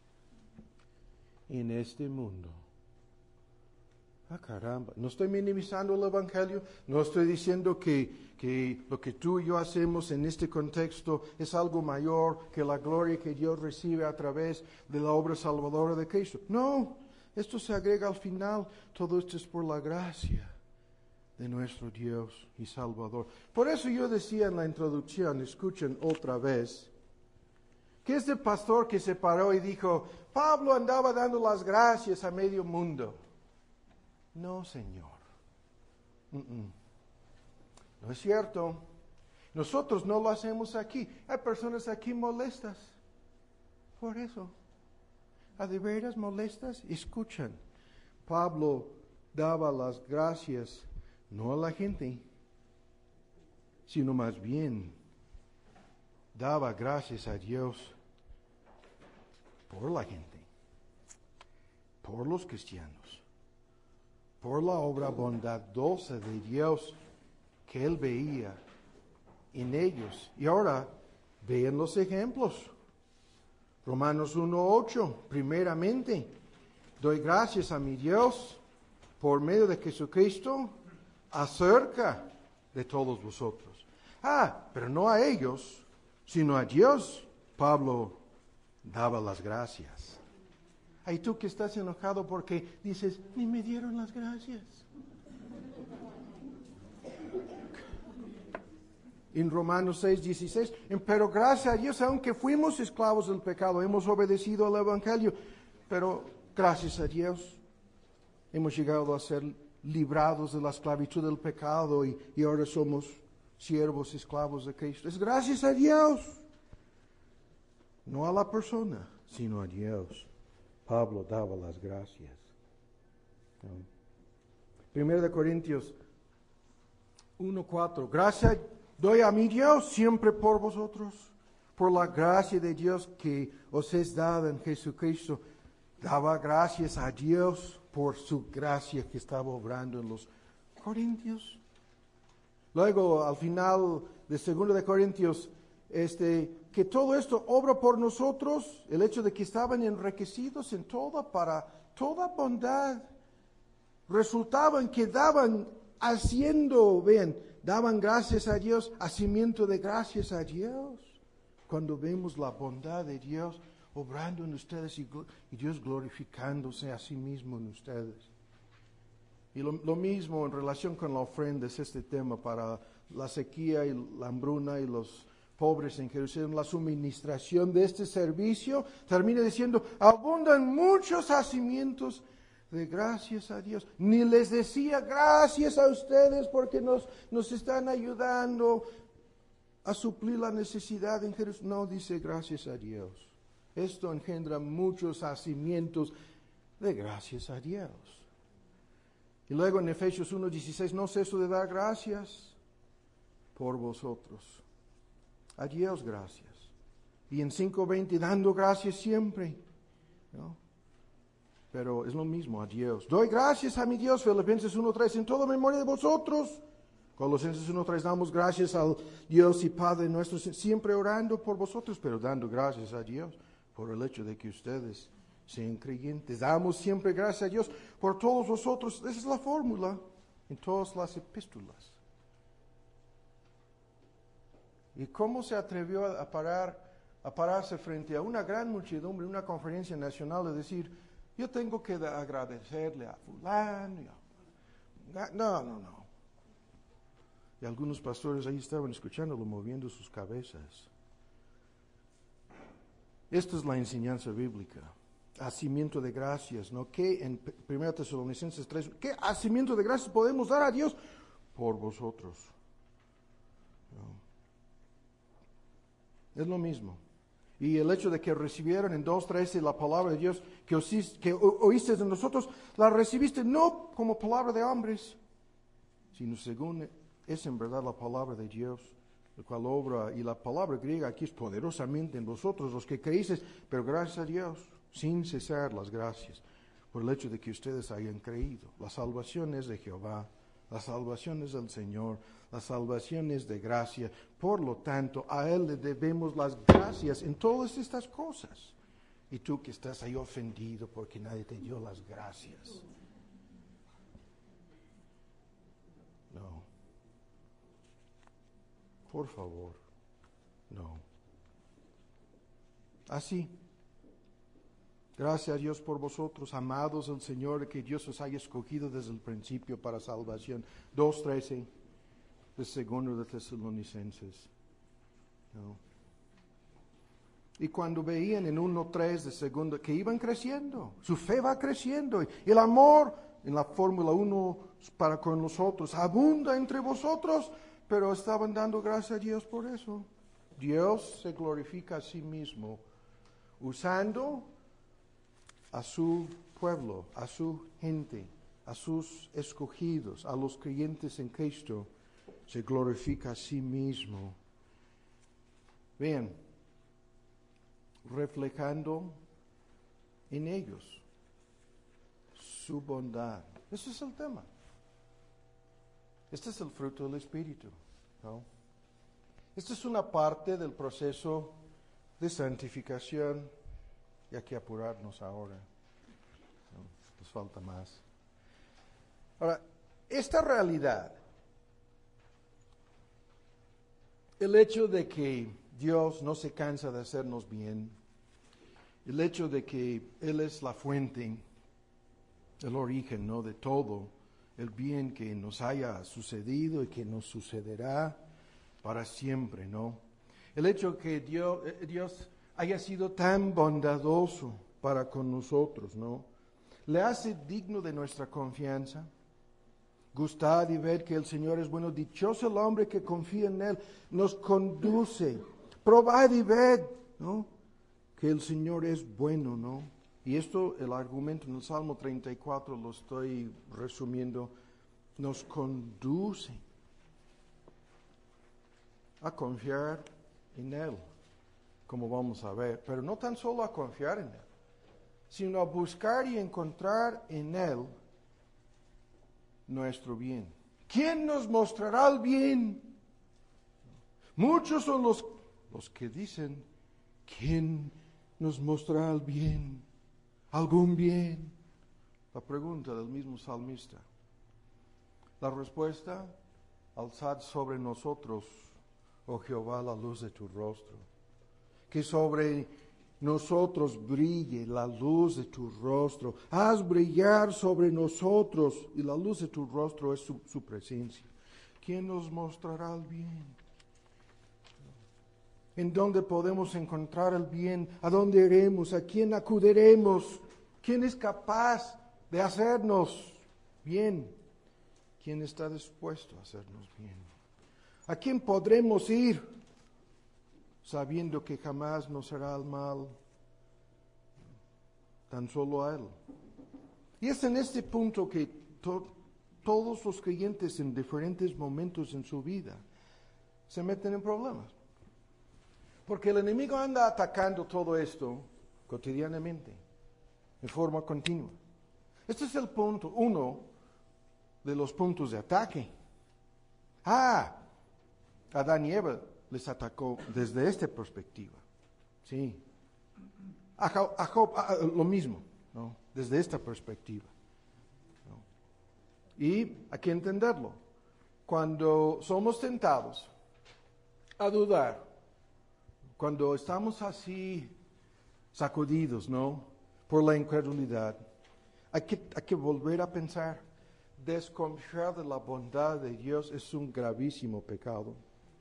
en este mundo. Caramba, no estoy minimizando el Evangelio, no estoy diciendo que lo que tú y yo hacemos en este contexto es algo mayor que la gloria que Dios recibe a través de la obra salvadora de Cristo. No, esto se agrega al final, todo esto es por la gracia de nuestro Dios y Salvador. Por eso yo decía en la introducción, escuchen otra vez, que este pastor que se paró y dijo, Pablo andaba dando las gracias a medio mundo. No, Señor. No es cierto. Nosotros no lo hacemos aquí. Hay personas aquí molestas. Por eso. ¿A de veras molestas? Escuchan. Pablo daba las gracias no a la gente, sino más bien daba gracias a Dios por la gente, por los cristianos. por la obra bondadosa de Dios que Él veía en ellos. Y ahora, vean los ejemplos. Romanos 1:8, primeramente, doy gracias a mi Dios por medio de Jesucristo acerca de todos vosotros. Pero no a ellos, sino a Dios. Pablo daba las gracias. Y tú que estás enojado porque dices, ni me dieron las gracias. En Romanos 6:16, pero gracias a Dios, aunque fuimos esclavos del pecado, hemos obedecido al Evangelio, pero gracias a Dios hemos llegado a ser librados de la esclavitud del pecado y ahora somos siervos, esclavos de Cristo. Es gracias a Dios, no a la persona, sino a Dios. Pablo daba las gracias. Primero de Corintios 1:4, gracias doy a mi Dios siempre por vosotros, por la gracia de Dios que os es dada en Jesucristo. Daba gracias a Dios por su gracia que estaba obrando en los Corintios. Luego, al final de 2 de Corintios, que todo esto obra por nosotros, el hecho de que estaban enriquecidos en para toda bondad, resultaban que daban daban gracias a Dios, hacimiento de gracias a Dios. Cuando vemos la bondad de Dios obrando en ustedes y Dios glorificándose a sí mismo en ustedes. Y lo mismo en relación con la ofrenda es este tema para la sequía y la hambruna y los pobres en Jerusalén. La suministración de este servicio termina diciendo, abundan muchos hacimientos de gracias a Dios. Ni les decía gracias a ustedes porque nos están ayudando a suplir la necesidad en Jerusalén. No, dice gracias a Dios. Esto engendra muchos hacimientos de gracias a Dios. Y luego en Efesios 1:16, no ceso de dar gracias por vosotros. A Dios gracias. Y en 5:20, dando gracias siempre. ¿No? Pero es lo mismo, a Dios. Doy gracias a mi Dios, Filipenses 1:3, en toda memoria de vosotros. Colosenses 1:3, damos gracias al Dios y Padre nuestro, siempre orando por vosotros, pero dando gracias a Dios por el hecho de que ustedes sean creyentes. Damos siempre gracias a Dios por todos vosotros. Esa es la fórmula en todas las epístolas. ¿Y cómo se atrevió a pararse frente a una gran muchedumbre, una conferencia nacional, y decir, yo tengo que agradecerle a fulano? No. Y algunos pastores ahí estaban escuchándolo, moviendo sus cabezas. Esta es la enseñanza bíblica. Hacimiento de gracias, ¿no? ¿Qué en 1 Tesalonicenses 3? ¿Qué hacimiento de gracias podemos dar a Dios? Por vosotros. ¿No? Es lo mismo. Y el hecho de que recibieron en 2:13 la palabra de Dios que oíste de nosotros, la recibiste no como palabra de hombres, sino según es en verdad la palabra de Dios, el cual obra, y la palabra griega aquí es poderosamente en vosotros, los que creísteis, pero gracias a Dios, sin cesar las gracias, por el hecho de que ustedes hayan creído. La salvación es de Jehová, la salvación es del Señor, la salvación es de gracia. Por lo tanto, a Él le debemos las gracias en todas estas cosas. Y tú que estás ahí ofendido porque nadie te dio las gracias. No. Por favor, no. Así. Gracias a Dios por vosotros, amados del Señor, que Dios os haya escogido desde el principio para salvación. 2:13 de 2 de Tesalonicenses. ¿No? Y cuando veían en 1:3 de 2 que iban creciendo, su fe va creciendo, y el amor en la fórmula 1 para con nosotros abunda entre vosotros, pero estaban dando gracias a Dios por eso. Dios se glorifica a sí mismo usando a su pueblo, a su gente, a sus escogidos, a los creyentes en Cristo. Se glorifica a sí mismo. Vean, reflejando en ellos su bondad, Ese es el tema. Este es el fruto del Espíritu, ¿no? Esta es una parte del proceso de santificación y hay que apurarnos ahora, ¿no? Nos falta más. Ahora, esta realidad, el hecho de que Dios no se cansa de hacernos bien, el hecho de que Él es la fuente, el origen, ¿no?, de todo el bien que nos haya sucedido y que nos sucederá para siempre, ¿no? El hecho que Dios haya sido tan bondadoso para con nosotros, ¿no?, le hace digno de nuestra confianza. Gustad y ver que el Señor es bueno. Dichoso el hombre que confía en Él. Nos conduce. Probad y ved, ¿no?, que el Señor es bueno, ¿no? Y esto, el argumento en el Salmo 34, lo estoy resumiendo, nos conduce a confiar en Él, como vamos a ver. Pero no tan solo a confiar en Él, sino a buscar y encontrar en Él nuestro bien. ¿Quién nos mostrará el bien? Muchos son los que dicen, ¿quién nos mostrará el bien? ¿Algún bien? La pregunta del mismo salmista. La respuesta, alzad sobre nosotros, oh Jehová, la luz de tu rostro. Que sobre nosotros brille la luz de tu rostro. Haz brillar sobre nosotros, y la luz de tu rostro es su presencia. ¿Quién nos mostrará el bien? ¿En dónde podemos encontrar el bien? ¿A dónde iremos? ¿A quién acudiremos? ¿Quién es capaz de hacernos bien? ¿Quién está dispuesto a hacernos bien? ¿A quién podremos ir sabiendo que jamás nos hará el mal? Tan solo a Él. Y es en este punto que todos los creyentes en diferentes momentos en su vida se meten en problemas. Porque el enemigo anda atacando todo esto cotidianamente, de forma continua. Este es el punto, uno de los puntos de ataque. Adán y Eva les atacó desde esta perspectiva. Sí. A Job, lo mismo, ¿no?, desde esta perspectiva, ¿no? Y hay que entenderlo. Cuando somos tentados a dudar, cuando estamos así sacudidos, ¿no?, por la incredulidad, hay que volver a pensar. Desconfiar de la bondad de Dios es un gravísimo pecado.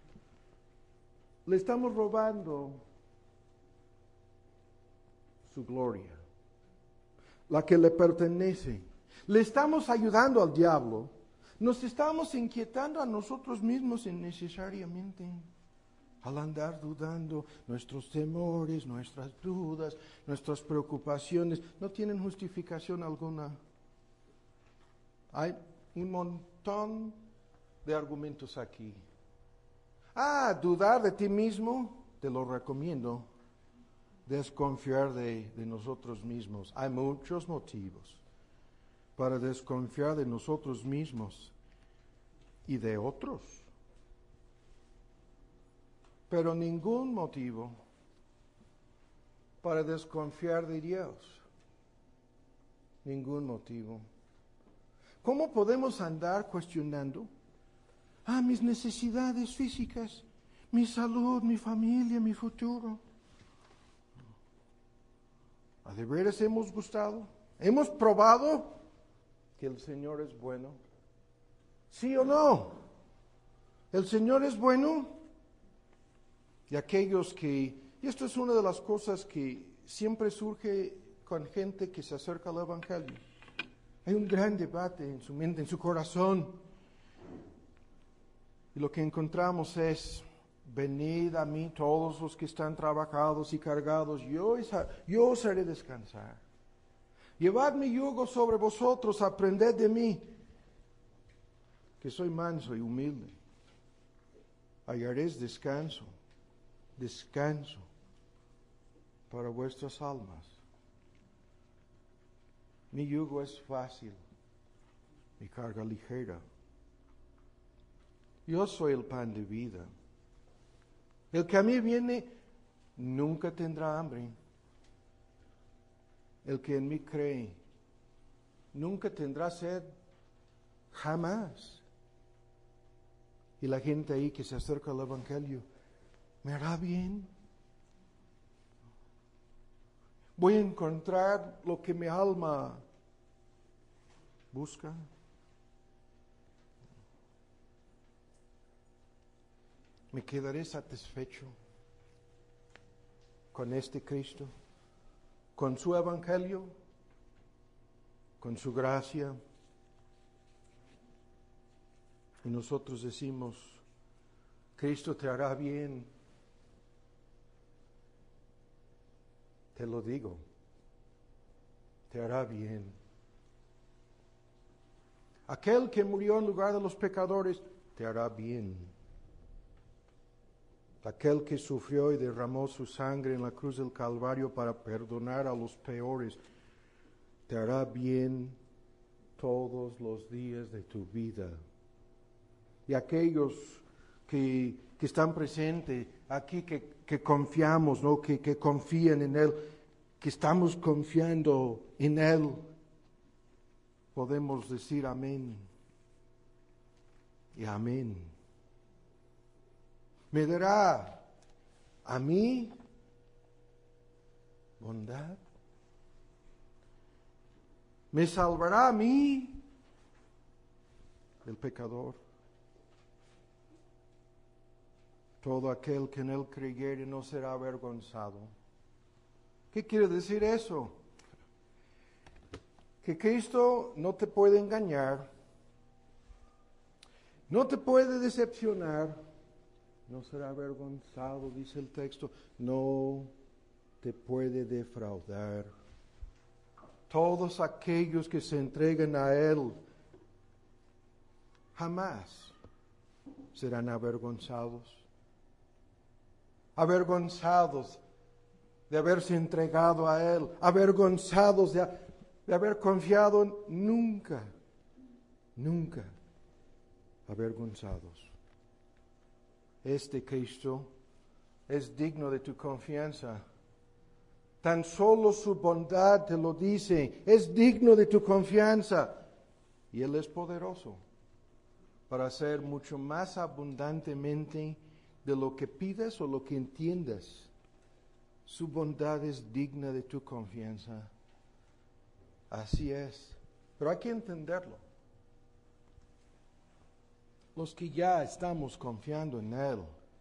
Le estamos robando su gloria, la que le pertenece. Le estamos ayudando al diablo. Nos estamos inquietando a nosotros mismos innecesariamente. Al andar dudando, nuestros temores, nuestras dudas, nuestras preocupaciones no tienen justificación alguna. Hay un montón de argumentos aquí. Dudar de ti mismo, te lo recomiendo. Desconfiar de nosotros mismos. Hay muchos motivos para desconfiar de nosotros mismos y de otros. Pero ningún motivo para desconfiar de Dios. Ningún motivo. ¿Cómo podemos andar cuestionando? Mis necesidades físicas, mi salud, mi familia, mi futuro. ¿De veras hemos gustado? ¿Hemos probado que el Señor es bueno? ¿Sí o no? ¿El Señor es bueno? Y aquellos y esto es una de las cosas que siempre surge con gente que se acerca al Evangelio. Hay un gran debate en su mente, en su corazón. Y lo que encontramos es, venid a mí todos los que están trabajados y cargados, yo os haré descansar. Llevad mi yugo sobre vosotros, aprended de mí, que soy manso y humilde. Hallaréis descanso para vuestras almas. Mi yugo es fácil mi carga ligera. Yo soy el pan de vida. El que a mí viene nunca tendrá hambre. El que en mí cree nunca tendrá sed, jamás. Y la gente ahí que se acerca al Evangelio, ¿me hará bien? ¿Voy a encontrar lo que mi alma busca? ¿Me quedaré satisfecho con este Cristo, con su Evangelio, con su gracia? Y nosotros decimos, Cristo te hará bien. Te lo digo, te hará bien. Aquel que murió en lugar de los pecadores, te hará bien. Aquel que sufrió y derramó su sangre en la cruz del Calvario para perdonar a los peores, te hará bien todos los días de tu vida. Y aquellos que están presentes aquí, que confiamos, ¿no? que confían en Él, que estamos confiando en Él, podemos decir amén y amén. ¿Me dará a mí bondad? ¿Me salvará a mí, el pecador? Todo aquel que en Él creyere no será avergonzado. ¿Qué quiere decir eso? Que Cristo no te puede engañar, no te puede decepcionar, no será avergonzado, dice el texto, no te puede defraudar. Todos aquellos que se entreguen a Él jamás serán avergonzados. Avergonzados de haberse entregado a Él, avergonzados de haber confiado, nunca avergonzados. Este Cristo es digno de tu confianza. Tan solo su bondad te lo dice, es digno de tu confianza. Y Él es poderoso para hacer mucho más abundantemente de lo que pidas o lo que entiendas. Su bondad es digna de tu confianza. Así es. Pero hay que entenderlo. Los que ya estamos confiando en Él,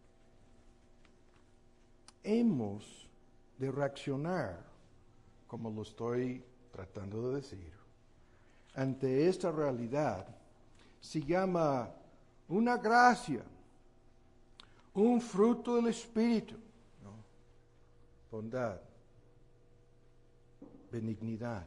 hemos de reaccionar, como lo estoy tratando de decir, ante esta realidad. Se llama una gracia, un fruto del Espíritu, ¿no? Bondad, benignidad.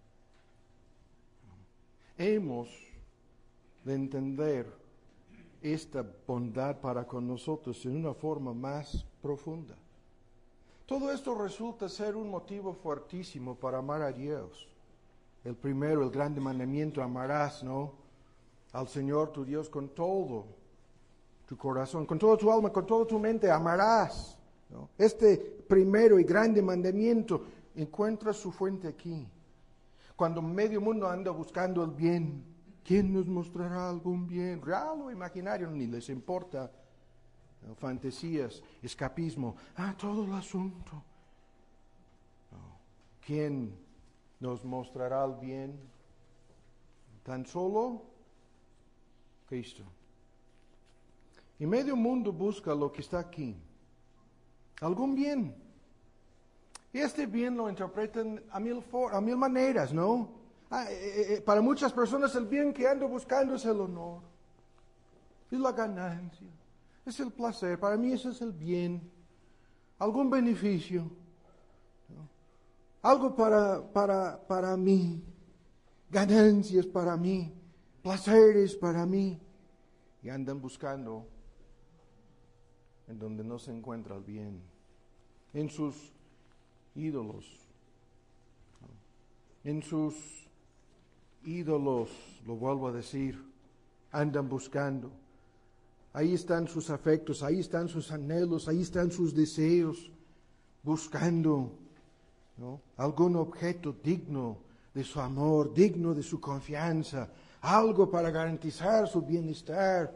Hemos de entender esta bondad para con nosotros en una forma más profunda. Todo esto resulta ser un motivo fuertísimo para amar a Dios. El primero, el grande mandamiento, amarás, ¿no?, al Señor tu Dios con todo tu corazón, con toda tu alma, con toda tu mente, amarás, ¿no? Este primero y grande mandamiento encuentra su fuente aquí. Cuando medio mundo anda buscando el bien, ¿quién nos mostrará algún bien? Real o imaginario, ni les importa. ¿No? Fantasías, escapismo, todo el asunto. ¿No? ¿Quién nos mostrará el bien? Tan solo Cristo. Y medio mundo busca lo que está aquí. Algún bien. Y este bien lo interpretan a mil maneras, ¿no? Para muchas personas el bien que ando buscando es el honor, es la ganancia, es el placer. Para mí ese es el bien. Algún beneficio, ¿no? Algo para mí, ganancias para mí, placeres para mí. Y andan buscando en donde no se encuentra el bien, en sus ídolos, en sus ídolos, lo vuelvo a decir, andan buscando. Ahí están sus afectos, ahí están sus anhelos, ahí están sus deseos, buscando, ¿no?, algún objeto digno de su amor, digno de su confianza, algo para garantizar su bienestar.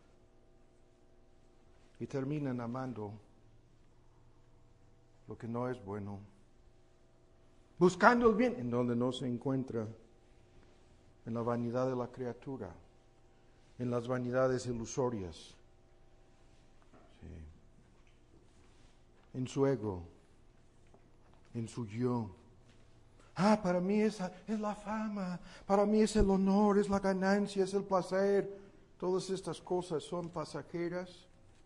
Y terminan amando lo que no es bueno, buscando el bien en donde no se encuentra, en la vanidad de la criatura, en las vanidades ilusorias, sí, en su ego, en su yo. Para mí es la fama, para mí es el honor, es la ganancia, es el placer. Todas estas cosas son pasajeras,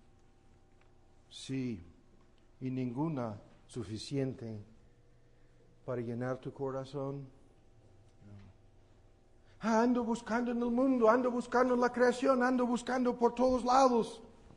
sí, y ninguna suficiente para llenar tu corazón. Ando buscando en el mundo, ando buscando en la creación, ando buscando por todos lados.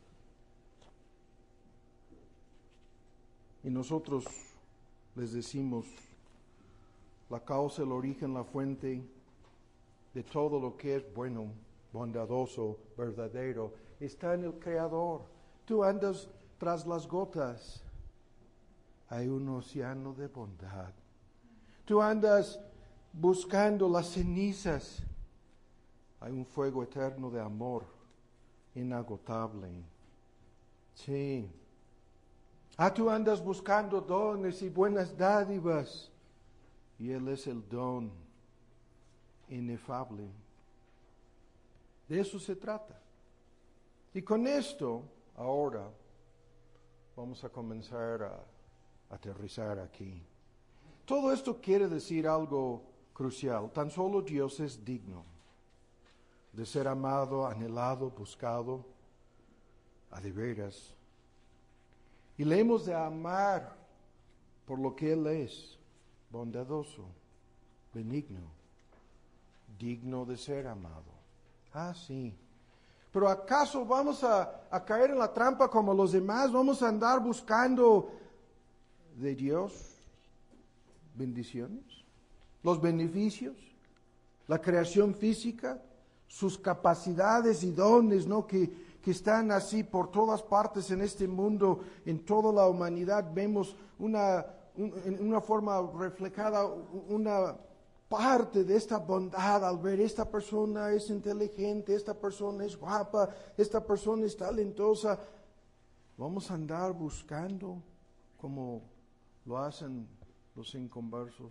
Y nosotros les decimos, la causa, el origen, la fuente de todo lo que es bueno, bondadoso, verdadero, está en el Creador. Tú andas tras las gotas, hay un océano de bondad. Tú andas buscando las cenizas, hay un fuego eterno de amor, inagotable. Sí. Tú andas buscando dones y buenas dádivas, y Él es el don inefable. De eso se trata. Y con esto, ahora, vamos a comenzar a aterrizar aquí. Todo esto quiere decir algo crucial. Tan solo Dios es digno de ser amado, anhelado, buscado, a de veras. Y le hemos de amar por lo que Él es, bondadoso, benigno, digno de ser amado. Sí. Pero ¿acaso vamos a caer en la trampa como los demás? ¿Vamos a andar buscando de Dios bendiciones, los beneficios, la creación física, sus capacidades y dones, ¿no?, que están así por todas partes en este mundo, en toda la humanidad? Vemos en una forma reflejada una parte de esta bondad al ver esta persona es inteligente, esta persona es guapa, esta persona es talentosa. Vamos a andar buscando como lo hacen los inconversos,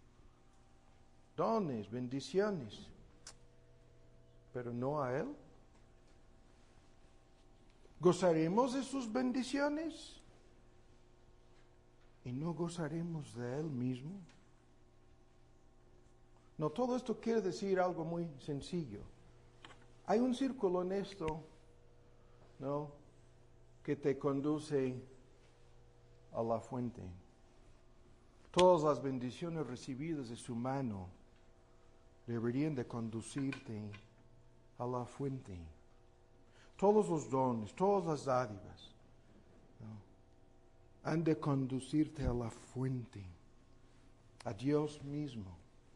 dones, bendiciones, pero no a Él. ¿Gozaremos de sus bendiciones y no gozaremos de Él mismo? No, todo esto quiere decir algo muy sencillo. Hay un círculo en esto, ¿no?, que te conduce a la fuente. Todas las bendiciones recibidas de su mano deberían de conducirte a la fuente. Todos los dones, todas las dádivas, ¿no?, han de conducirte a la fuente, a Dios mismo,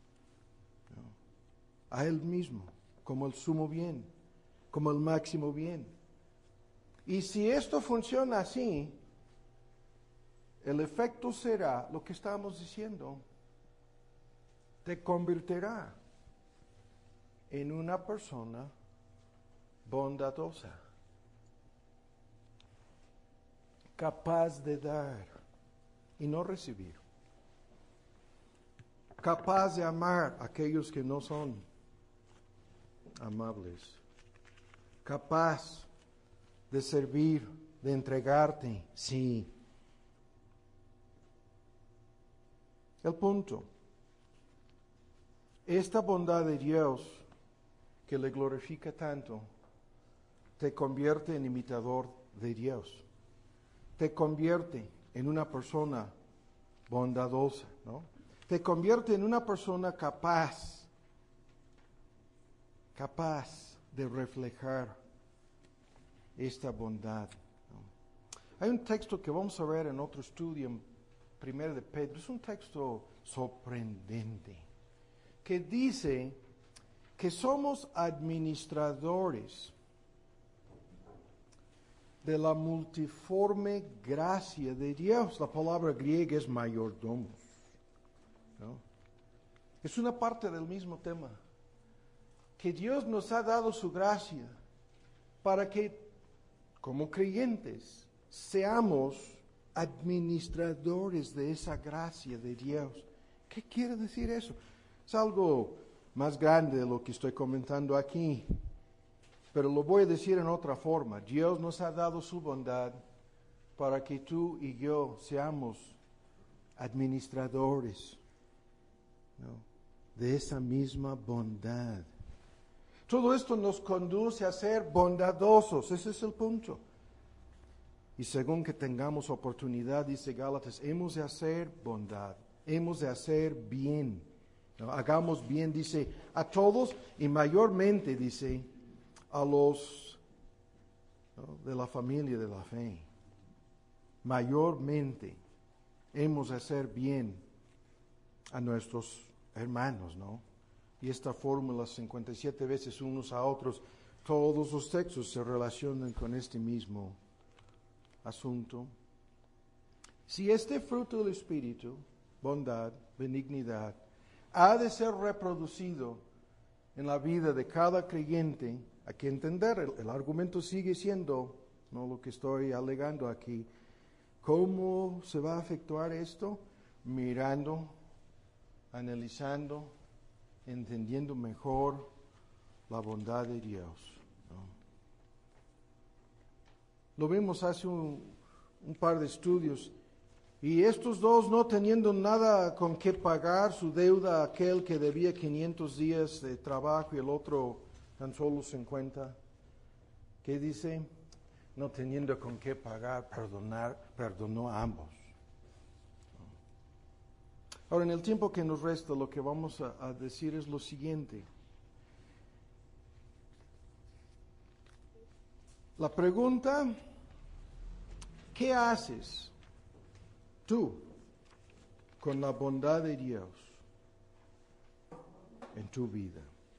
¿no?, a Él mismo, como el sumo bien, como el máximo bien. Y si esto funciona así, el efecto será lo que estamos diciendo: te convertirá en una persona bondadosa, capaz de dar y no recibir, capaz de amar a aquellos que no son amables, capaz de servir, de entregarte, sí. El punto, esta bondad de Dios que le glorifica tanto, te convierte en imitador de Dios, te convierte en una persona bondadosa, ¿no? Te convierte en una persona capaz de reflejar esta bondad, ¿no? Hay un texto que vamos a ver en otro estudio, en 1 de Pedro, es un texto sorprendente, que dice que somos administradores de la multiforme gracia de Dios. La palabra griega es mayordomos, ¿no? Es una parte del mismo tema. Que Dios nos ha dado su gracia para que, como creyentes, seamos administradores de esa gracia de Dios. ¿Qué quiere decir eso? Es algo más grande de lo que estoy comentando aquí, pero lo voy a decir en otra forma. Dios nos ha dado su bondad para que tú y yo seamos administradores, ¿no?, de esa misma bondad. Todo esto nos conduce a ser bondadosos, ese es el punto. Y según que tengamos oportunidad, dice Gálatas, hemos de hacer bondad, hemos de hacer bien, ¿no? Hagamos bien, dice, a todos y mayormente, dice, a los, ¿no?, de la familia de la fe. Mayormente hemos de hacer bien a nuestros hermanos, ¿no? Y esta fórmula, 57 veces unos a otros, todos los textos se relacionan con este mismo asunto. Si este fruto del Espíritu, bondad, benignidad, ha de ser reproducido en la vida de cada creyente, hay que entender, el argumento sigue siendo, no lo que estoy alegando aquí. ¿Cómo se va a efectuar esto? Mirando, analizando, entendiendo mejor la bondad de Dios, ¿no? Lo vimos hace un par de estudios, y estos dos, no teniendo nada con qué pagar su deuda, aquel que debía 500 días de trabajo y el otro tan solo 50, ¿qué dice? No teniendo con qué pagar, perdonó a ambos. Ahora, en el tiempo que nos resta, lo que vamos a decir es lo siguiente. La pregunta, ¿qué haces tú con la bondad de Dios en tu vida?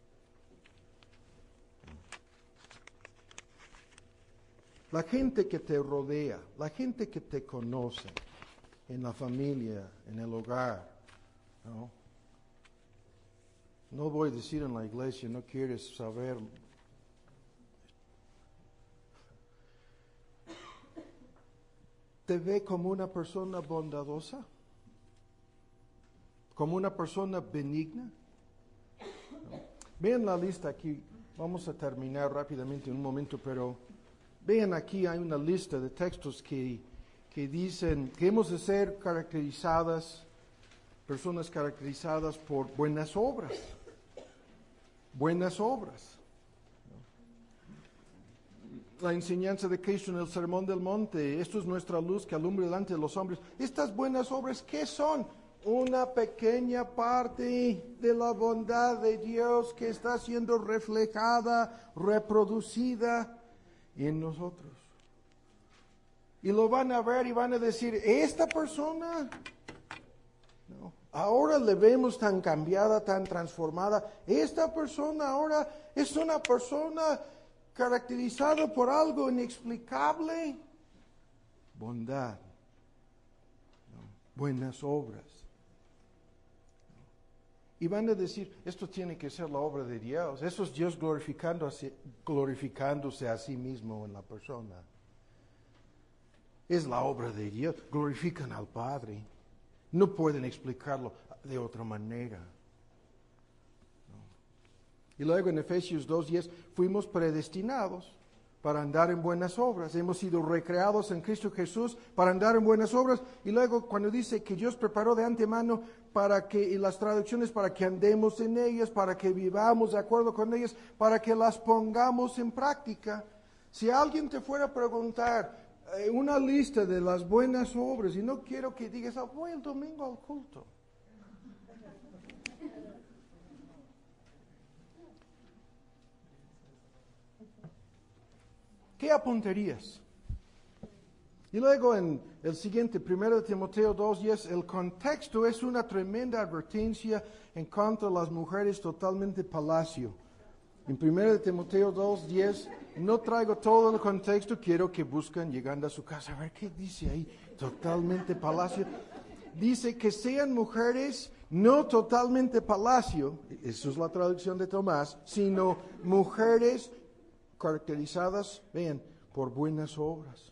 La gente que te rodea, la gente que te conoce, en la familia, en el hogar, ¿no? No voy a decir en la iglesia, no quieres saber. ¿Te ve como una persona bondadosa? ¿Como una persona benigna? ¿No? Vean la lista aquí, vamos a terminar rápidamente en un momento, pero vean aquí, hay una lista de textos que dicen que hemos de ser personas caracterizadas por buenas obras. Buenas obras. La enseñanza de Cristo en el Sermón del Monte, esto es nuestra luz que alumbra delante de los hombres. Estas buenas obras, ¿qué son? Una pequeña parte de la bondad de Dios que está siendo reflejada, reproducida en nosotros. Y lo van a ver y van a decir, esta persona, no, ahora le vemos tan cambiada, tan transformada. Esta persona ahora es una persona caracterizada por algo inexplicable. Bondad, ¿no?, buenas obras. Y van a decir, esto tiene que ser la obra de Dios. Eso es Dios glorificándose a sí mismo en la persona. Es la obra de Dios. Glorifican al Padre. No pueden explicarlo de otra manera. No. Y luego en Efesios 2:10, fuimos predestinados para andar en buenas obras. Hemos sido recreados en Cristo Jesús para andar en buenas obras. Y luego cuando dice que Dios preparó de antemano y las traducciones para que andemos en ellas, para que vivamos de acuerdo con ellas, para que las pongamos en práctica. Si alguien te fuera a preguntar una lista de las buenas obras, y no quiero que digas, voy el domingo al culto. ¿Qué apuntarías? Y luego en el siguiente, 1 Timoteo 2:10, el contexto es una tremenda advertencia en contra de las mujeres totalmente palacio. En 1 Timoteo 2:10, no traigo todo el contexto, quiero que busquen llegando a su casa. A ver qué dice ahí, totalmente palacio. Dice que sean mujeres no totalmente palacio, eso es la traducción de Tomás, sino mujeres caracterizadas, vean, por buenas obras,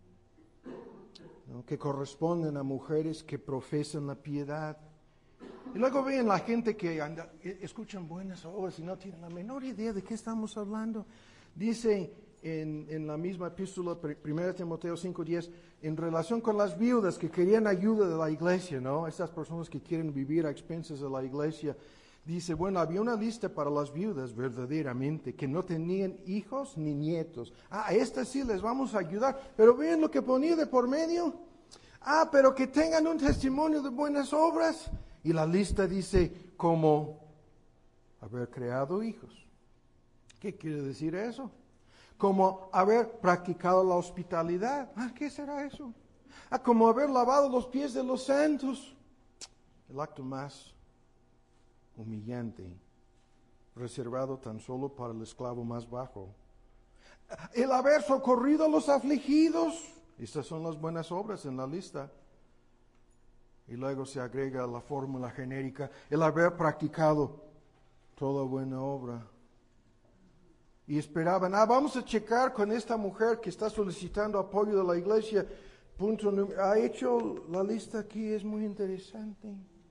¿no? Que corresponden a mujeres que profesan la piedad. Y luego ven la gente que escuchan buenas obras y no tienen la menor idea de qué estamos hablando. Dice en la misma epístola, 1 Timoteo 5:10, en relación con las viudas que querían ayuda de la iglesia, ¿no? Estas personas que quieren vivir a expensas de la iglesia. Dice, bueno, había una lista para las viudas verdaderamente, que no tenían hijos ni nietos. A estas sí les vamos a ayudar, pero ven lo que ponía de por medio. Pero que tengan un testimonio de buenas obras. Y la lista dice, como haber creado hijos. ¿Qué quiere decir eso? Como haber practicado la hospitalidad. ¿Qué será eso? Como haber lavado los pies de los santos. El acto más humillante, reservado tan solo para el esclavo más bajo. El haber socorrido a los afligidos. Estas son las buenas obras en la lista. Y luego se agrega la fórmula genérica, el haber practicado toda buena obra. Y esperaban, vamos a checar con esta mujer que está solicitando apoyo de la iglesia. Ha hecho la lista aquí, es muy interesante.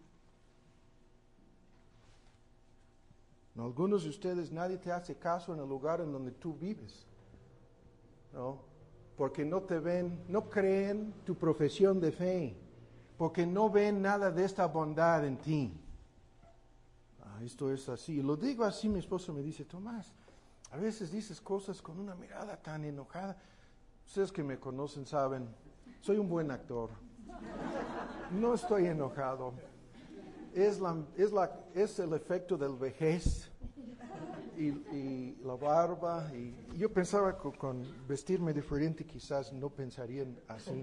Algunos de ustedes, nadie te hace caso en el lugar en donde tú vives, ¿no? Porque no te ven, no creen tu profesión de fe. Porque no ven nada de esta bondad en ti. Esto es así. Lo digo así, mi esposo me dice, Tomás, a veces dices cosas con una mirada tan enojada. Ustedes que me conocen saben, soy un buen actor. No estoy enojado. Es el efecto del vejez y la barba. Y yo pensaba que con vestirme diferente quizás no pensarían así.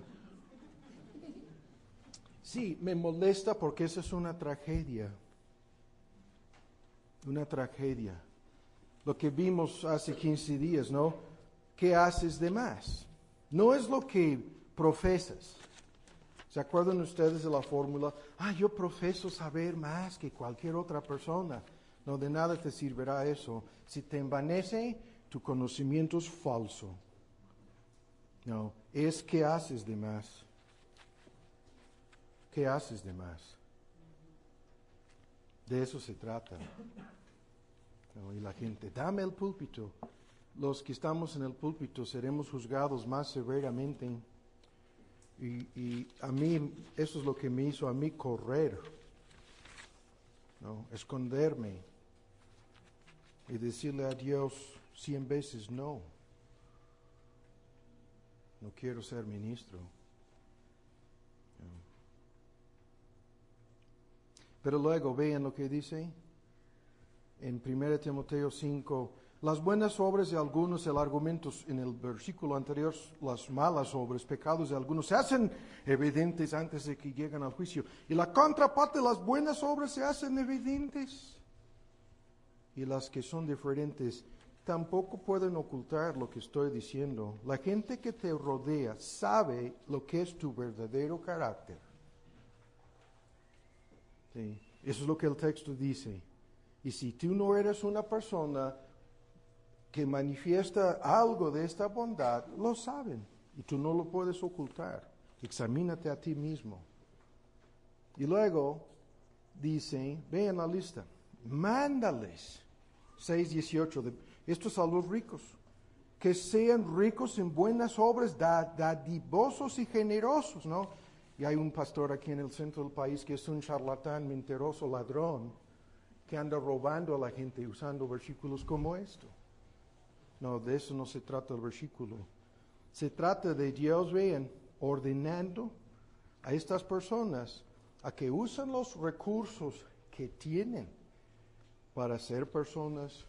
Sí, me molesta porque esa es una tragedia. Una tragedia. Lo que vimos hace 15 días, ¿no? ¿Qué haces de más? No es lo que profesas. ¿Se acuerdan ustedes de la fórmula? Yo profeso saber más que cualquier otra persona. No, de nada te servirá eso. Si te envanece, tu conocimiento es falso. No, es que haces de más. ¿Qué haces de más? De eso se trata. ¿No? Y la gente, dame el púlpito. Los que estamos en el púlpito seremos juzgados más severamente. Y a mí, eso es lo que me hizo a mí correr, ¿no? Esconderme y decirle a Dios 100 veces no. No quiero ser ministro. Pero luego vean lo que dice en 1 Timoteo 5. Las buenas obras de algunos, el argumento en el versículo anterior, las malas obras, pecados de algunos, se hacen evidentes antes de que lleguen al juicio. Y la contraparte, las buenas obras se hacen evidentes. Y las que son diferentes tampoco pueden ocultar lo que estoy diciendo. La gente que te rodea sabe lo que es tu verdadero carácter. Sí, eso es lo que el texto dice. Y si tú no eres una persona que manifiesta algo de esta bondad, lo saben. Y tú no lo puedes ocultar. Examínate a ti mismo. Y luego dice, vean la lista, mándales, 6:18, esto es a los ricos, que sean ricos en buenas obras, dadivosos y generosos, ¿no? Y hay un pastor aquí en el centro del país que es un charlatán, mentiroso, ladrón, que anda robando a la gente usando versículos como esto. No, de eso no se trata el versículo. Se trata de Dios, vean, ordenando a estas personas a que usen los recursos que tienen para ser personas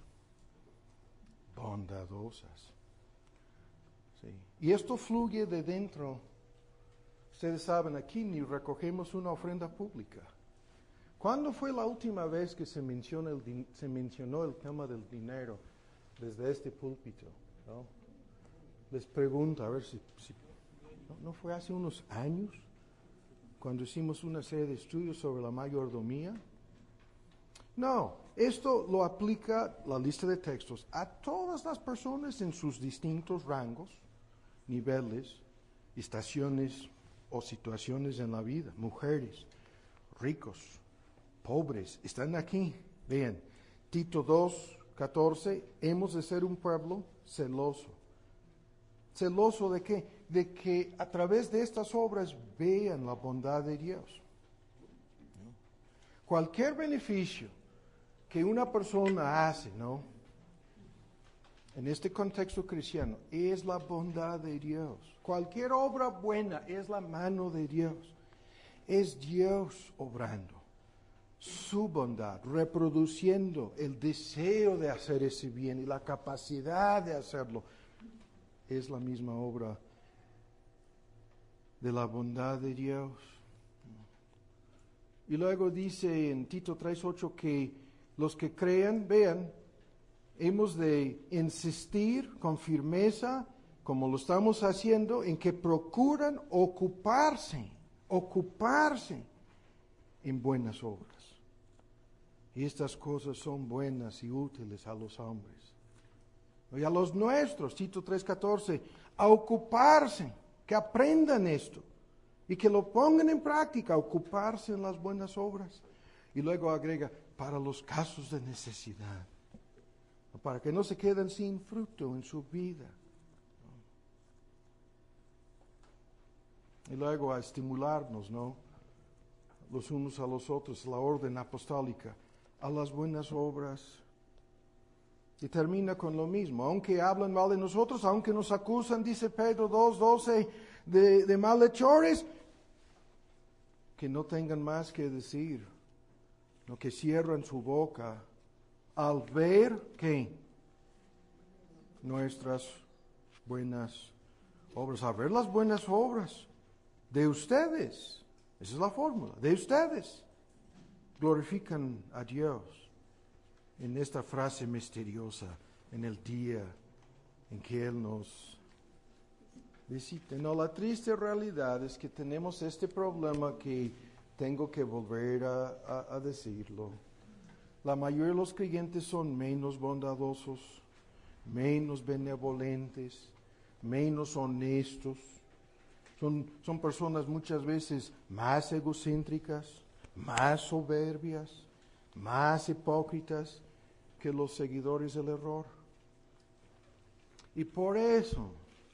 bondadosas. Sí. Y esto fluye de dentro. Ustedes saben, aquí ni recogemos una ofrenda pública. ¿Cuándo fue la última vez que se mencionó el tema del dinero desde este púlpito, ¿no? Les pregunto, a ver si ¿no fue hace unos años cuando hicimos una serie de estudios sobre la mayordomía? No, esto lo aplica la lista de textos a todas las personas en sus distintos rangos, niveles, estaciones o situaciones en la vida. Mujeres, ricos, pobres, están aquí. Vean, Tito 2:14, hemos de ser un pueblo celoso. ¿Celoso de qué? De que a través de estas obras vean la bondad de Dios. Cualquier beneficio que una persona hace, ¿no? En este contexto cristiano, es la bondad de Dios. Cualquier obra buena es la mano de Dios. Es Dios obrando su bondad, reproduciendo el deseo de hacer ese bien y la capacidad de hacerlo. Es la misma obra de la bondad de Dios. Y luego dice en Tito 3:8 que los que crean, vean, hemos de insistir con firmeza, como lo estamos haciendo, en que procuran ocuparse en buenas obras. Y estas cosas son buenas y útiles a los hombres. Y a los nuestros, Tito 3:14, a ocuparse, que aprendan esto y que lo pongan en práctica, ocuparse en las buenas obras. Y luego agrega, para los casos de necesidad, para que no se queden sin fruto en su vida. Y luego a estimularnos, ¿no? Los unos a los otros, la orden apostólica, a las buenas obras. Y termina con lo mismo, aunque hablan mal de nosotros, aunque nos acusan, dice Pedro 2:12, de malhechores, que no tengan más que decir, no que cierran su boca al ver que nuestras buenas obras, a ver las buenas obras de ustedes, esa es la fórmula, de ustedes, glorifican a Dios en esta frase misteriosa, en el día en que Él nos visite. No, la triste realidad es que tenemos este problema que tengo que volver a decirlo. La mayoría de los creyentes son menos bondadosos, menos benevolentes, menos honestos. Son personas muchas veces más egocéntricas, más soberbias, más hipócritas que los seguidores del error. Y por eso,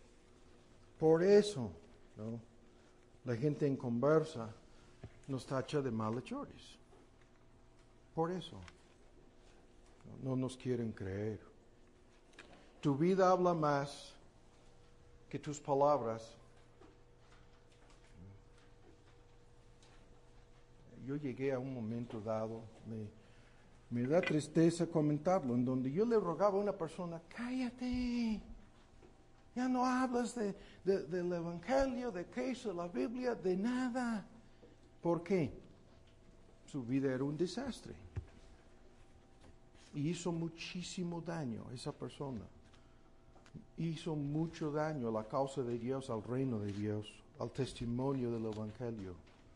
¿no? La gente en conversa nos tacha de malhechores. Por eso. No nos quieren creer. Tu vida habla más que tus palabras. Yo llegué a un momento dado, me da tristeza comentarlo, en donde yo le rogaba a una persona, cállate, ya no hablas del Evangelio, de Cristo, de la Biblia, de nada. ¿Por qué? Su vida era un desastre. Y hizo muchísimo daño a esa persona. Hizo mucho daño a la causa de Dios, al reino de Dios, al testimonio del Evangelio.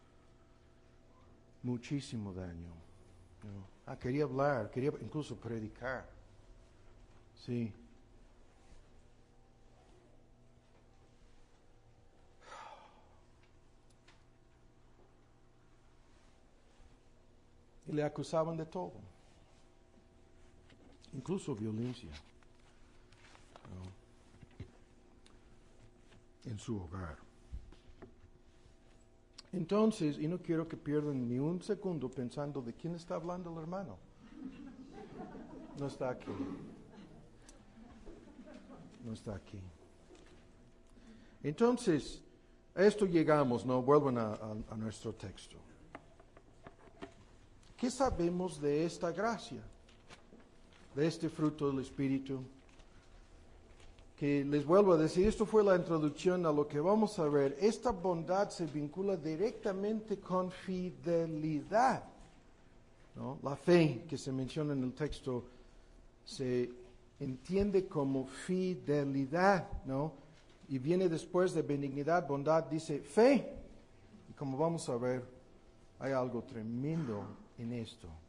Muchísimo daño. ¿No? Quería hablar, quería incluso predicar. Sí. Y le acusaban de todo. Incluso violencia. ¿No? En su hogar. Entonces, y no quiero que pierdan ni un segundo pensando de quién está hablando el hermano. No está aquí. No está aquí. Entonces, a esto llegamos, ¿no? Vuelvan a nuestro texto. ¿Qué sabemos de esta gracia? De este fruto del Espíritu? Que les vuelvo a decir, esto fue la introducción a lo que vamos a ver. Esta bondad se vincula directamente con fidelidad, ¿no? La fe que se menciona en el texto se entiende como fidelidad, ¿no? Y viene después de benignidad, bondad, dice fe. Y como vamos a ver, hay algo tremendo en esto.